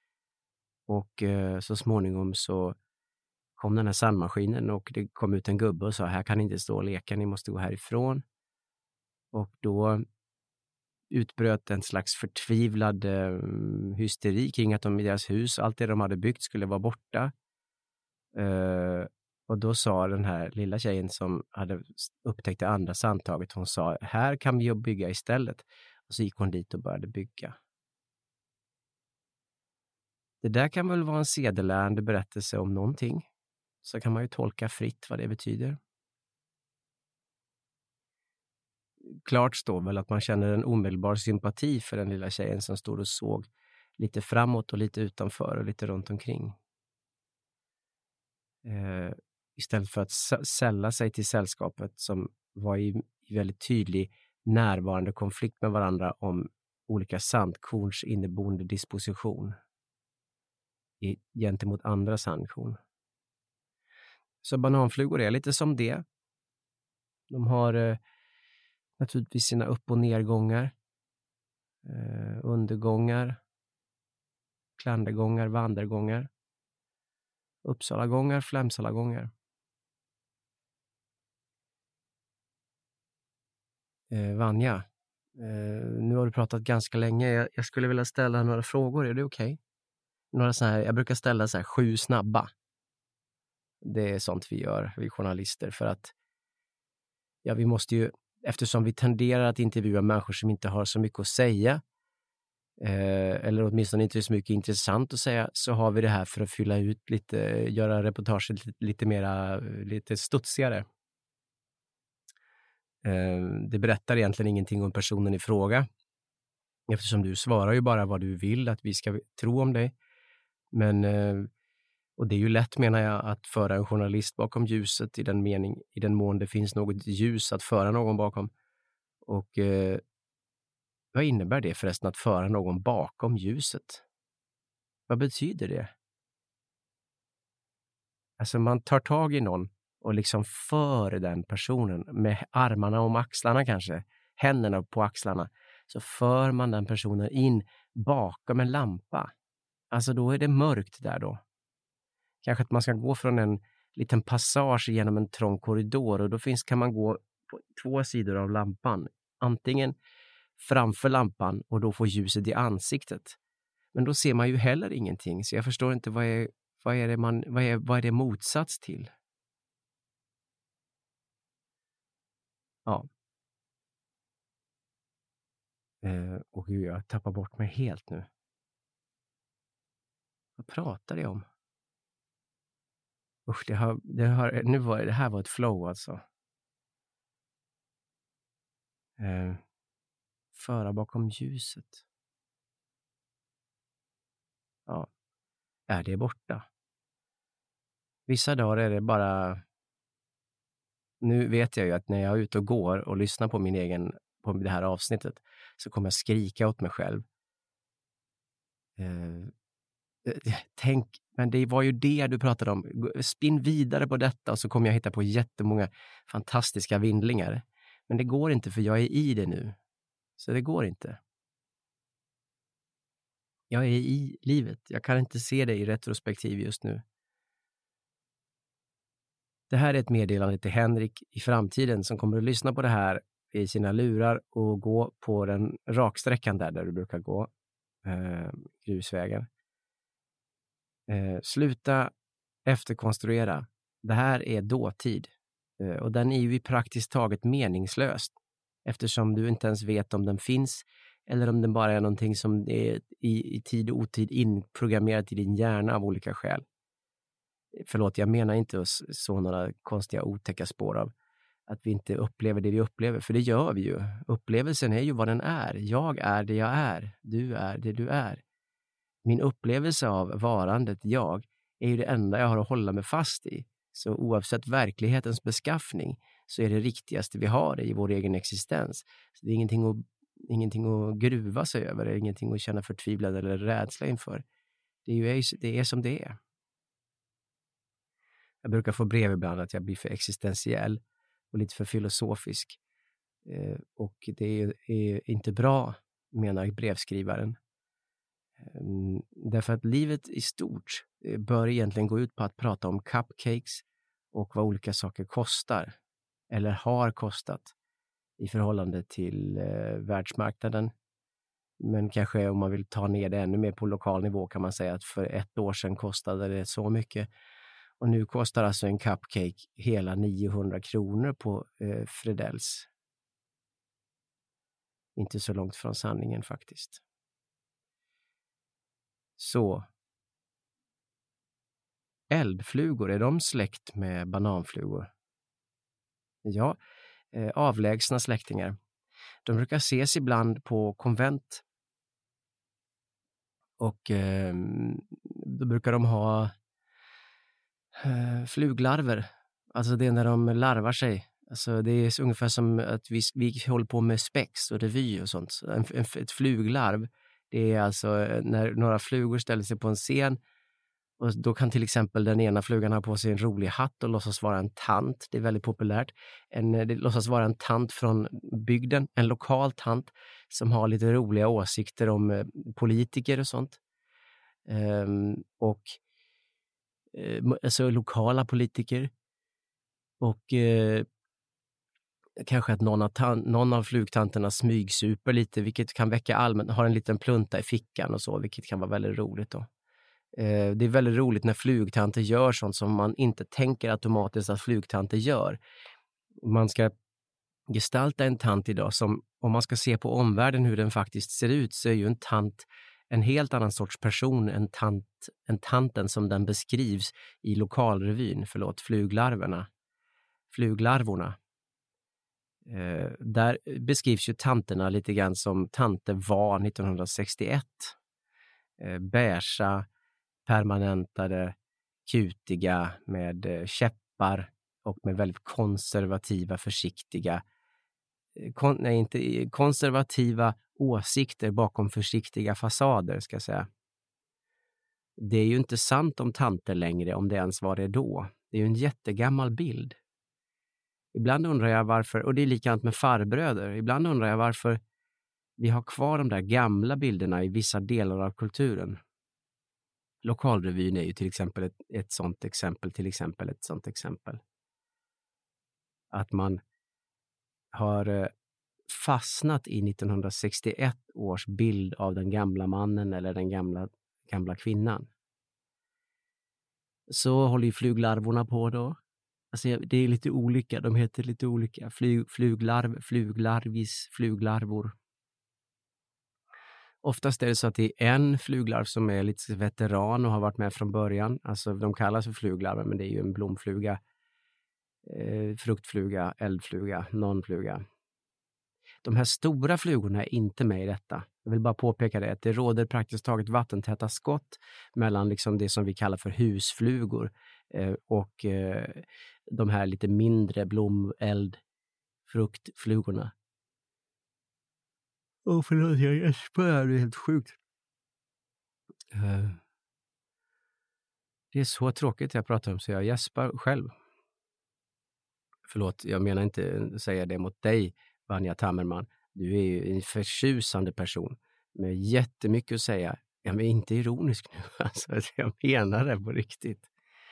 Och eh, så småningom så kom den här sandmaskinen och det kom ut en gubbe och sa: här kan ni inte stå och leka, ni måste gå härifrån. Och då utbröt en slags förtvivlad eh, hysteri kring att de i deras hus, allt det de hade byggt skulle vara borta. Eh, och då sa den här lilla tjejen som hade upptäckt det andra sandtaget, hon sa: här kan vi ju bygga istället. Och så gick hon dit och började bygga. Det där kan väl vara en sedelärande berättelse om någonting. Så kan man ju tolka fritt vad det betyder. Klart står väl att man känner en omedelbar sympati för den lilla tjejen som stod och såg lite framåt och lite utanför och lite runt omkring. Eh, istället för att sälla sig till sällskapet som var i, i väldigt tydlig närvarande konflikt med varandra om olika sandkorns inneboende disposition i, gentemot andra sandkorn. Så bananflugor är lite som det. De har eh, naturligtvis sina upp- och nedgångar, eh, undergångar, klandergångar, vandergångar, Uppsalagångar, Flämsalagångar. Eh, Vanja, Uh, nu har du pratat ganska länge. Jag, jag skulle vilja ställa några frågor. Är det okej? Okay? Några så här, jag brukar ställa så här sju snabba. Det är sånt vi gör, vi journalister. För att ja, vi måste ju, eftersom vi tenderar att intervjua människor som inte har så mycket att säga, eh, eller åtminstone inte så mycket intressant att säga, så har vi det här för att fylla ut lite, göra reportaget lite, lite mera, lite studsigare. Eh, det berättar egentligen ingenting om personen i fråga, eftersom du svarar ju bara vad du vill att vi ska tro om dig. Men, eh, och det är ju lätt, menar jag, att föra en journalist bakom ljuset i den mening, i den mån det finns något ljus att föra någon bakom. Och eh, vad innebär det förresten att föra någon bakom ljuset? Vad betyder det? Alltså man tar tag i någon och liksom för den personen med armarna om axlarna kanske, händerna på axlarna, så för man den personen in bakom en lampa. Alltså då är det mörkt där då. Kanske att man ska gå från en liten passage genom en trång korridor, och då finns, kan man gå på två sidor av lampan. Antingen framför lampan och då får ljuset i ansiktet. Men då ser man ju heller ingenting, så jag förstår inte vad är, vad är det man, vad är, vad är det motsats till? Ja. Eh, och gud, jag tappar bort mig helt nu. Vad pratar jag om? Usch, det har, det har, nu var det här var ett flow alltså. Eh, föra bakom ljuset. Ja, är det borta? Vissa dagar är det bara... Nu vet jag ju att när jag är ute och går och lyssnar på min egen, på det här avsnittet, så kommer jag skrika åt mig själv. Eh, tänk, men det var ju det du pratade om. Spinn vidare på detta och så kommer jag hitta på jättemånga fantastiska vindlingar. Men det går inte, för jag är i det nu. Så det går inte. Jag är i livet. Jag kan inte se det i retrospektiv just nu. Det här är ett meddelande till Henrik i framtiden som kommer att lyssna på det här i sina lurar och gå på den raksträckan där, där du brukar gå. Eh, grusvägen. Eh, sluta efterkonstruera. Det här är dåtid. Eh, och den är ju praktiskt taget meningslöst. Eftersom du inte ens vet om den finns. Eller om den bara är någonting som är i, i tid och otid inprogrammerat i din hjärna av olika skäl. Förlåt, jag menar inte att så några konstiga otäcka spår av att vi inte upplever det vi upplever. För det gör vi ju. Upplevelsen är ju vad den är. Jag är det jag är. Du är det du är. Min upplevelse av varandet jag är ju det enda jag har att hålla mig fast i. Så oavsett verklighetens beskaffning så är det riktigaste vi har i vår egen existens. Så det är ingenting att, ingenting att gruva sig över. Det är ingenting att känna förtvivlad eller rädsla inför. Det är ju det är som det är. Jag brukar få brev ibland att jag blir för existentiell och lite för filosofisk. Eh, och det är, är inte bra, menar brevskrivaren. Eh, därför att livet i stort bör egentligen gå ut på att prata om cupcakes och vad olika saker kostar eller har kostat i förhållande till eh, världsmarknaden. Men kanske om man vill ta ner det ännu mer på lokal nivå kan man säga att för ett år sedan kostade det så mycket. Och nu kostar alltså en cupcake hela niohundra kronor på eh, Fredells. Inte så långt från sanningen faktiskt. Så. Eldflugor, är de släkt med bananflugor? Ja, eh, avlägsna släktingar. De brukar ses ibland på konvent. Och eh, då brukar de ha fluglarver. Alltså det är när de larvar sig. Alltså det är ungefär som att vi, vi håller på med spex och revy och sånt. En, en, ett fluglarv, det är alltså när några flugor ställer sig på en scen och då kan till exempel den ena flugan ha på sig en rolig hatt och låtsas vara en tant. Det är väldigt populärt. En, det låtsas vara en tant från bygden, en lokal tant som har lite roliga åsikter om eh, politiker och sånt. Um, och alltså lokala politiker och eh, kanske att någon av, tan- någon av flugtanterna smygsuper lite, vilket kan väcka allmän, har en liten plunta i fickan och så, vilket kan vara väldigt roligt då. Eh, det är väldigt roligt när flugtanter gör sånt som man inte tänker automatiskt att flugtanter gör. Man ska gestalta en tant idag som, om man ska se på omvärlden hur den faktiskt ser ut, så är ju en tant en helt annan sorts person än, tant, än tanten som den beskrivs i lokalrevyn, förlåt, fluglarverna. Fluglarvorna. Eh, där beskrivs ju tanterna lite grann som tanter var nittonhundrasextioett. Eh, beiga, permanentade, kutiga med eh, käppar och med väldigt konservativa, försiktiga kon, nej, inte, konservativa åsikter bakom försiktiga fasader, ska jag säga. Det är ju inte sant om tanter längre, om det ens var det då. Det är ju en jättegammal bild. Ibland undrar jag varför, och det är likadant med farbröder, ibland undrar jag varför vi har kvar de där gamla bilderna i vissa delar av kulturen. Lokalrevyn är ju till exempel ett, ett sånt exempel, till exempel ett sånt exempel. Att man har fastnat i nittonhundrasextioett års bild av den gamla mannen eller den gamla, gamla kvinnan. Så håller ju fluglarvorna på då. Alltså det är lite olika, de heter lite olika. Flyg, fluglarv, fluglarvis, fluglarvor. Oftast är det så att det är en fluglarv som är lite veteran och har varit med från början. Alltså de kallas för fluglarver, men det är ju en blomfluga, eh, fruktfluga, eldfluga, nonfluga. De här stora flugorna är inte med i detta. Jag vill bara påpeka det, att det råder praktiskt taget vattentäta skott mellan liksom det som vi kallar för husflugor eh, och eh, de här lite mindre blom-, eld-, fruktflugorna. Åh, oh, förlåt, jag gäspar, det är helt sjukt. Uh, det är så tråkigt jag pratar om, så jag gäspar själv. Förlåt, jag menar inte att säga det mot dig, Vanja Tammerman. Du är ju en förtjusande person med jättemycket att säga. Jag är inte ironisk nu, alltså, jag menar det på riktigt.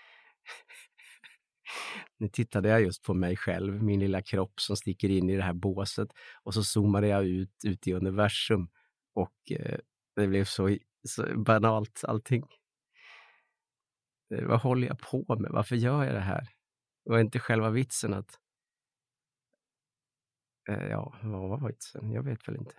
Nu tittade jag just på mig själv, min lilla kropp som sticker in i det här båset, och så zoomade jag ut, ut i universum och eh, det blev så, så banalt allting. Eh, vad håller jag på med? Varför gör jag det här? Det var inte själva vitsen att... Eh, ja, vad var vitsen? Jag vet väl inte.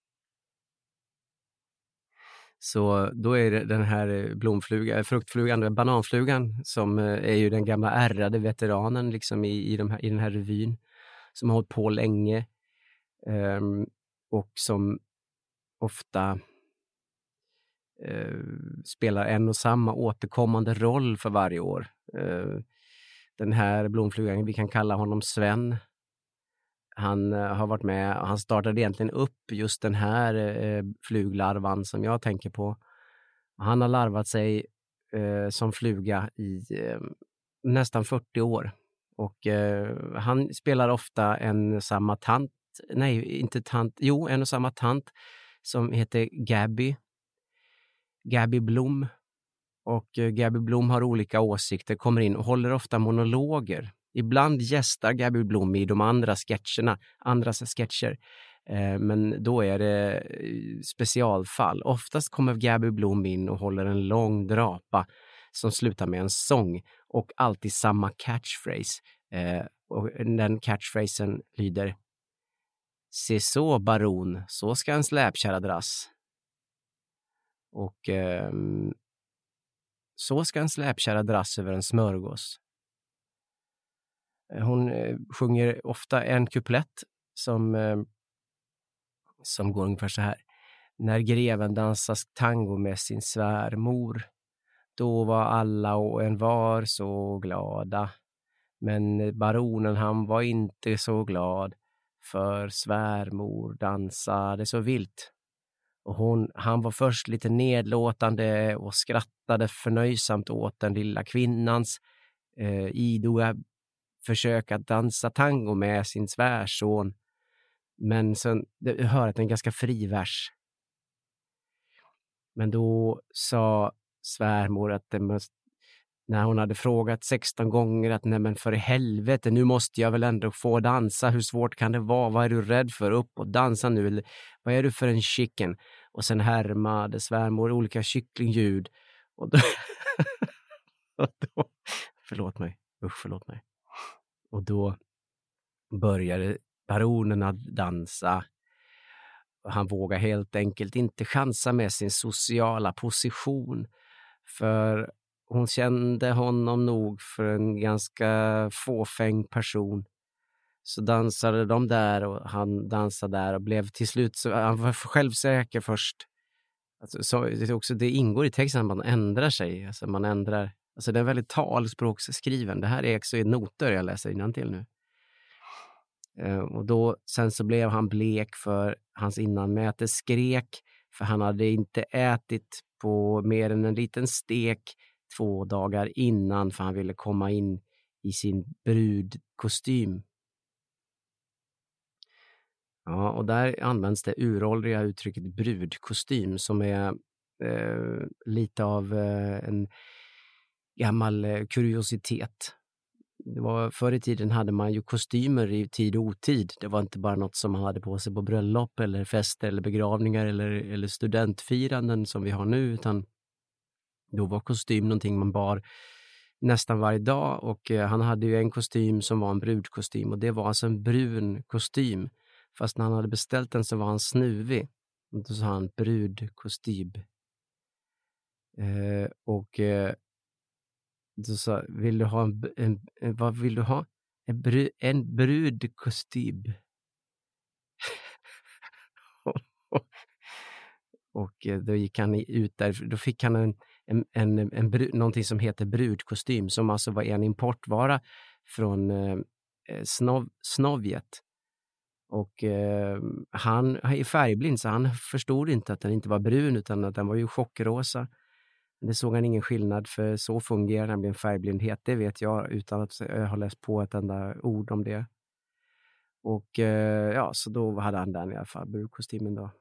Så då är det den här blomflugan, fruktflugan, bananflugan som är ju den gamla ärrade veteranen liksom i, i, de här, i den här revyn som har hållit på länge um, och som ofta uh, spelar en och samma återkommande roll för varje år. Uh, den här blomflugan, vi kan kalla honom Sven. Han uh, har varit med och han startade egentligen upp just den här uh, fluglarvan som jag tänker på. Han har larvat sig uh, som fluga i uh, nästan fyrtio år. Och uh, han spelar ofta en samma tant, nej inte tant, jo en och samma tant som heter Gabby. Gabby Blom. Och uh, Gabby Blom har olika åsikter, kommer in och håller ofta monologer. Ibland gästar Gabby Blom i de andra sketcherna, andras sketcher. Eh, men då är det specialfall. Oftast kommer Gabby Blom in och håller en lång drapa som slutar med en sång. Och alltid samma catchphrase. Eh, och den catchphrasen lyder: Se så, baron, så ska en släpkärra dras. Och eh, så ska en släpkärra dras över en smörgås. Hon eh, sjunger ofta en kuplett som, eh, som går ungefär så här. När greven dansar tango med sin svärmor, då var alla och en var så glada. Men baronen han var inte så glad, för svärmor dansade så vilt. Och hon, han var först lite nedlåtande och skrattade förnöjsamt åt den lilla kvinnans eh, idoga försök att dansa tango med sin svärson. Men sen, jag hör att det är en ganska fri vers. Men då sa svärmor att det måste, när hon hade frågat sexton gånger att nej men för i helvete, nu måste jag väl ändå få dansa. Hur svårt kan det vara? Vad är du rädd för? Upp och dansa nu. Eller, vad är du för en chicken? Och sen härmade svärmor olika kycklingljud. Och då, och då förlåt mig. Usch, förlåt mig. Och då började baronen att dansa. Han vågar helt enkelt inte chansa med sin sociala position. För hon kände honom nog för en ganska fåfäng person. Så dansade de där och han dansade där och blev till slut, så han var självsäker först. Alltså, så det, också, det ingår i texten att man ändrar sig. Alltså man ändrar, alltså det är väldigt talspråksskriven. Det här är också i noter jag läser innantill nu. Uh, och då, sen så blev han blek för hans innanmäte skrek. För han hade inte ätit på mer än en liten stek två dagar innan, för han ville komma in i sin brudkostym. Ja, och där används det uråldriga uttrycket brudkostym som är eh, lite av eh, en gammal eh, kuriositet. Det var, förr i tiden hade man ju kostymer i tid och otid. Det var inte bara något som man hade på sig på bröllop eller fester eller begravningar eller, eller studentfiranden som vi har nu, utan då var kostym någonting man bar nästan varje dag. Och eh, han hade ju en kostym som var en brudkostym, och det var alltså en brun kostym. Fast när han hade beställt den så var han snuvig. Och då sa han brudkostym. Eh, och eh, då sa, vill du ha en, en, en vad vill du ha? En, bru, en brudkostym. Och eh, då gick han ut där, då fick han en, en, en, en, en bru, någonting som heter brudkostym, som alltså var en importvara från eh, Snov, Sovjet. Och eh, han är färgblind, så han förstod inte att den inte var brun utan att den var ju chockrosa. Det såg han ingen skillnad, för så fungerar nämligen färgblindhet. Det vet jag utan att jag har läst på ett enda ord om det. Och eh, ja, så då hade han den i alla fall, brudkostymen då.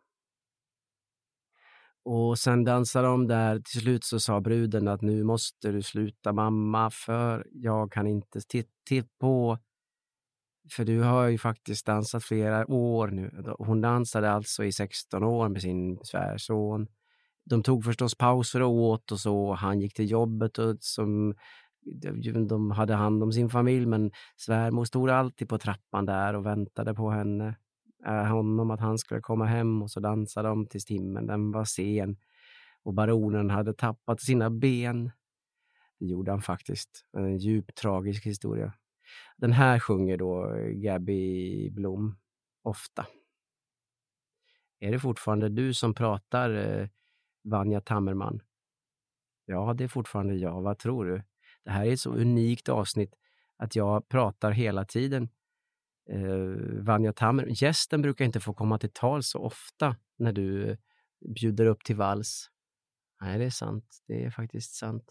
Och sen dansade de där. Till slut så sa bruden att nu måste du sluta mamma, för jag kan inte titta på. För du har ju faktiskt dansat flera år nu. Hon dansade alltså i sexton år med sin svärson. De tog förstås pauser och åt och så. Han gick till jobbet och som, de hade hand om sin familj. Men svärmor stod alltid på trappan där och väntade på henne. Äh, honom att han skulle komma hem, och så dansade de tills timmen. Den var sen. Och baronen hade tappat sina ben. Det gjorde han faktiskt. En djup tragisk historia. Den här sjunger då Gabby Blom ofta. Är det fortfarande du som pratar, eh, Vanja Tammerman? Ja, det är fortfarande jag. Vad tror du? Det här är ett så unikt avsnitt att jag pratar hela tiden. Eh, Vanja Tammerman, gästen brukar inte få komma till tal så ofta när du eh, bjuder upp till vals. Nej, det är sant. Det är faktiskt sant.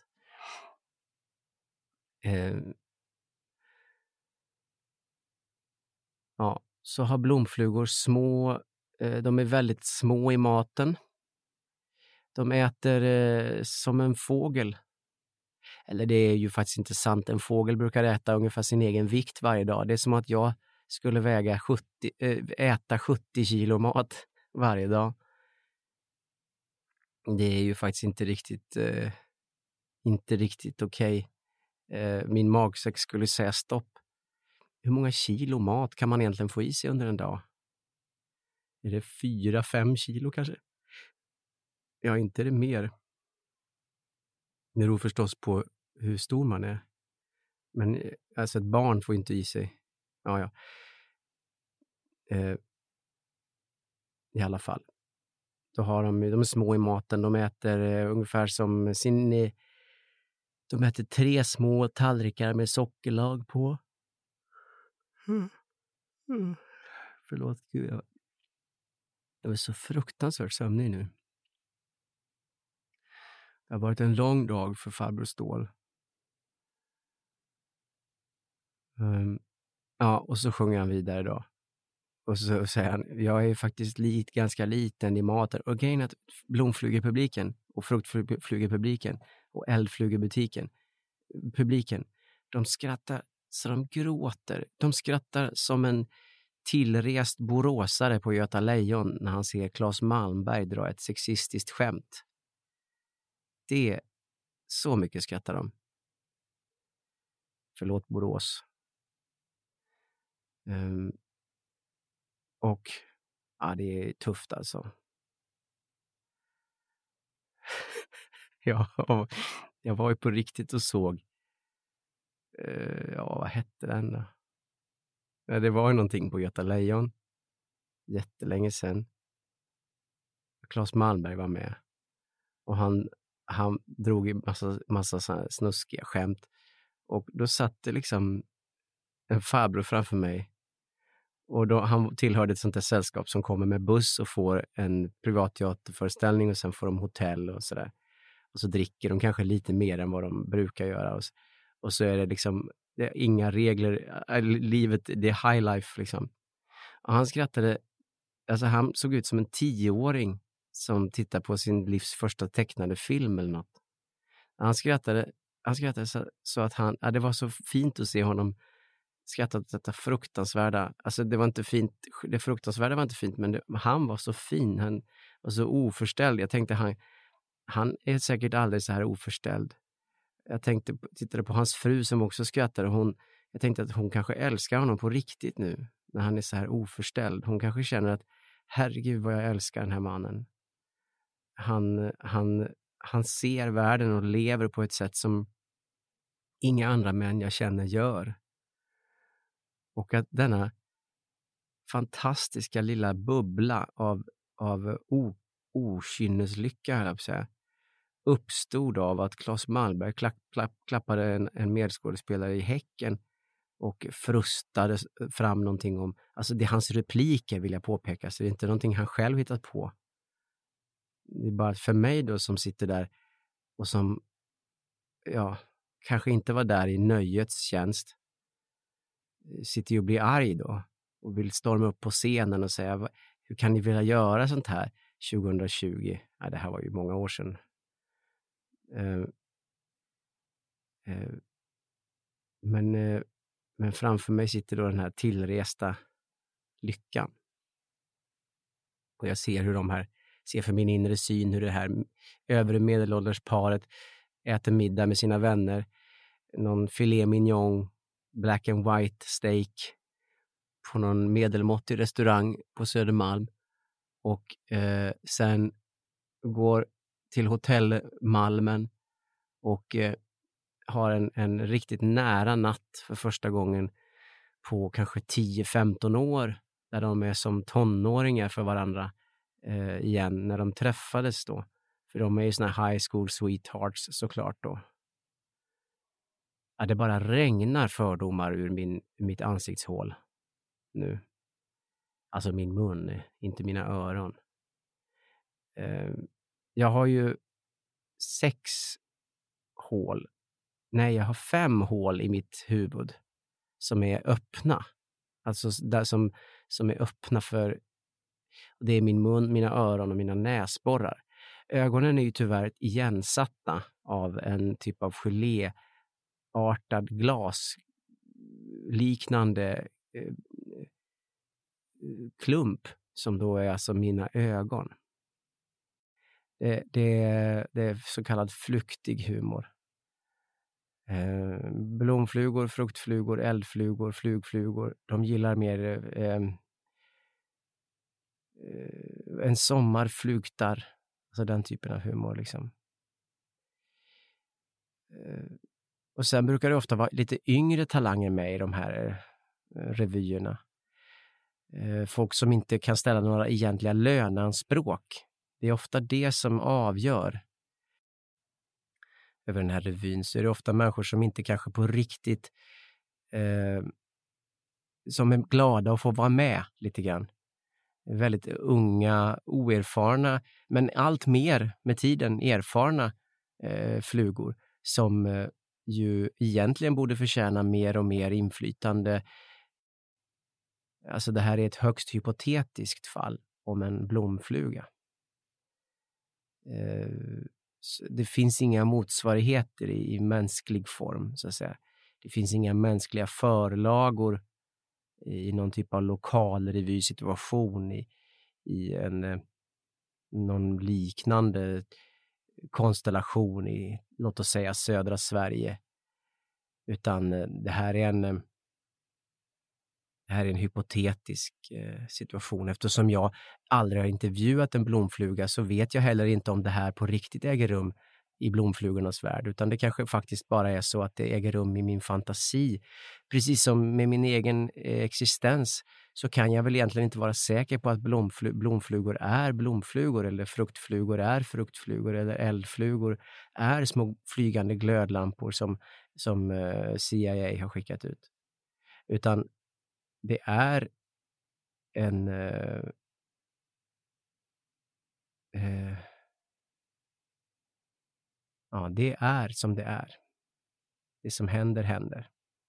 Eh, Ja, så har blomflugor små, eh, de är väldigt små i maten. De äter eh, som en fågel. Eller det är ju faktiskt inte sant. En fågel brukar äta ungefär sin egen vikt varje dag. Det är som att jag skulle väga sjuttio, äh, äta sjuttio kilo mat varje dag. Det är ju faktiskt inte riktigt, äh, inte riktigt okej. Äh, min magsäck skulle säga stopp. Hur många kilo mat kan man egentligen få i sig under en dag? Är det fyra, fem kilo kanske? Ja, inte är det mer. Det beror förstås på hur stor man är. Men alltså ett barn får inte i sig. Ja, ja. Eh, I alla fall. Då har de, de är små i maten. De äter eh, ungefär som sin... Eh, de äter tre små tallrikar med sockerlag på. Mm. Mm. Förlåt, gud. Jag, jag är så fruktansvärt sömnig nu. Det har varit en lång dag för farbror Stål. Um, ja, och så sjunger han vidare då. Och så säger han, jag är faktiskt lit, ganska liten i maten. Och grejen att blomflugepubliken och fruktflugepubliken och eldflugebutiken, publiken, de skrattar så de gråter. De skrattar som en tillrest boråsare på Göta Lejon när han ser Claes Malmberg dra ett sexistiskt skämt. Det, så mycket skrattar de. Förlåt Borås. Um, och ja, det är tufft alltså. ja, jag var ju på riktigt och såg uh, ja, vad hette den då? Ja, det var ju någonting på Göta Lejon jättelänge sedan. Claes Malmberg var med och han, han drog i massa, massa så här snuskiga skämt. Och då satt det liksom en farbror framför mig. Och då, han tillhörde ett sånt där sällskap som kommer med buss och får en privatteaterföreställning och sen får de hotell och sådär. Och så dricker de kanske lite mer än vad de brukar göra. Och så, och så är det liksom det är inga regler. Livet, det är high life liksom. Och han skrattade, alltså han såg ut som en tioåring som tittar på sin livs första tecknade film eller något. Han skrattade Han skrattade så, så att han, ja, det var så fint att se honom skratta åt detta fruktansvärda. Alltså det var inte fint, det fruktansvärda var inte fint, men det, han var så fin, han var så oförställd. Jag tänkte han, han är säkert aldrig så här oförställd. Jag tänkte, tittade på hans fru som också skrattade. Hon, jag tänkte att hon kanske älskar honom på riktigt nu, när han är så här oförställd. Hon kanske känner att, herregud vad jag älskar den här mannen. Han, han Han ser världen och lever på ett sätt som inga andra män jag känner gör. Och att denna fantastiska lilla bubbla av, av o, okynneslycka, höll jag på att säga, uppstod av att Claes Malmberg klapp, klapp, klappade en, en medskådespelare i Häcken och frustade fram någonting om, alltså det är hans repliker vill jag påpeka, så det är inte någonting han själv hittat på. Det är bara för mig då som sitter där och som ja, kanske inte var där i nöjets tjänst, sitter ju och blir arg då och vill storma upp på scenen och säga, hur kan ni vilja göra sånt här tjugohundratjugo? Ja, det här var ju många år sedan. Uh, uh, men, uh, men framför mig sitter då den här tillresta lyckan. Och jag ser hur de här ser för min inre syn hur det här övre medelålders paret äter middag med sina vänner. Någon filet mignon, black and white steak på någon medelmåttig restaurang på Södermalm. Och eh, sen går till hotell Malmen och eh, har en, en riktigt nära natt för första gången på kanske tio femton år. Där de är som tonåringar för varandra. Uh, igen när de träffades då. För de är ju såna high school sweethearts såklart då. Ja, det bara regnar fördomar ur, min, ur mitt ansiktshål nu. Alltså min mun, inte mina öron. Uh, jag har ju sex hål. Nej, jag har fem hål i mitt huvud som är öppna. Alltså där som, som är öppna för. Det är min mun, mina öron och mina näsborrar. Ögonen är ju tyvärr igensatta av en typ av geléartad glas liknande eh, klump som då är alltså mina ögon. Det, det, det är så kallad flyktig humor. Eh, blomflugor, fruktflugor, eldflugor, flugflugor. De gillar mer eh, en sommar flugtar, alltså den typen av humor liksom. Och sen brukar det ofta vara lite yngre talanger med i de här revyerna. Folk som inte kan ställa några egentliga löneanspråk. Det är ofta det som avgör över den här revyn. Så är det ofta människor som inte kanske på riktigt eh, som är glada att få vara med lite grann. Väldigt unga, oerfarna, men allt mer med tiden erfarna eh, flugor som eh, ju egentligen borde förtjäna mer och mer inflytande. Alltså det här är ett högst hypotetiskt fall om en blomfluga. Eh, det finns inga motsvarigheter i, i mänsklig form, så att säga. Det finns inga mänskliga förlagor i någon typ av lokal revysituation i, i en eh, någon liknande konstellation i, låt oss säga, södra Sverige. Utan eh, det här är en eh, det här är en hypotetisk eh, situation. Eftersom jag aldrig har intervjuat en blomfluga så vet jag heller inte om det här på riktigt äger rum i blomflugornas värld, utan det kanske faktiskt bara är så att det äger rum i min fantasi. Precis som med min egen eh, existens så kan jag väl egentligen inte vara säker på att blomfl- blomflugor är blomflugor, eller fruktflugor är fruktflugor, eller eldflugor är små flygande glödlampor som, som eh, C I A har skickat ut. Utan det är en eh, eh, ja, det är som det är. Det som händer, händer.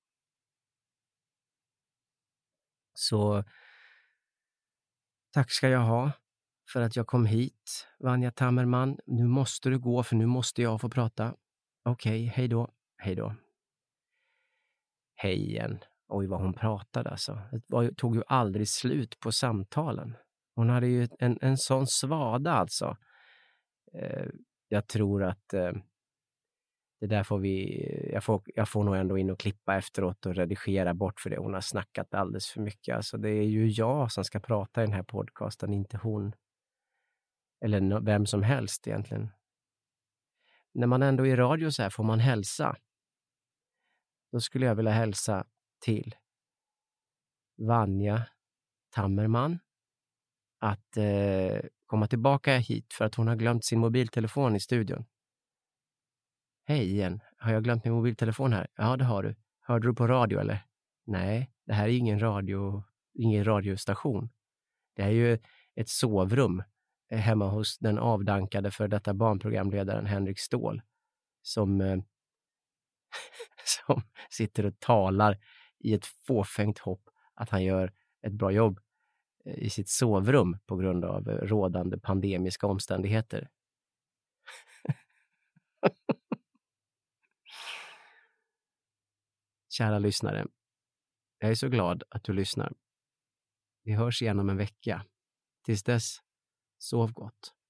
Så tack ska jag ha för att jag kom hit, Vanja Tammerman. Nu måste du gå, för nu måste jag få prata. Okej, hej då. Hej då. Hej igen. Oj, vad hon pratade alltså. Det var, tog ju aldrig slut på samtalen. Hon hade ju en, en sån svada alltså. Eh, jag tror att eh, det där får vi, jag får, jag får nog ändå in och klippa efteråt och redigera bort, för det. Hon har snackat alldeles för mycket. Alltså det är ju jag som ska prata i den här podcasten, inte hon. Eller no, vem som helst egentligen. När man ändå är i radio så här får man hälsa. Då skulle jag vilja hälsa till Vanja Tammerman att eh, komma tillbaka hit, för att hon har glömt sin mobiltelefon i studion. Hej igen, har jag glömt min mobiltelefon här? Ja, det har du. Hörde du på radio eller? Nej, det här är ingen radio, ingen radiostation. Det är ju ett sovrum hemma hos den avdankade för detta barnprogramledaren Henrik Ståhl, som, eh, som sitter och talar i ett fåfängt hopp att han gör ett bra jobb i sitt sovrum på grund av rådande pandemiska omständigheter. Kära lyssnare, jag är så glad att du lyssnar. Vi hörs igen om en vecka. Tills dess, sov gott.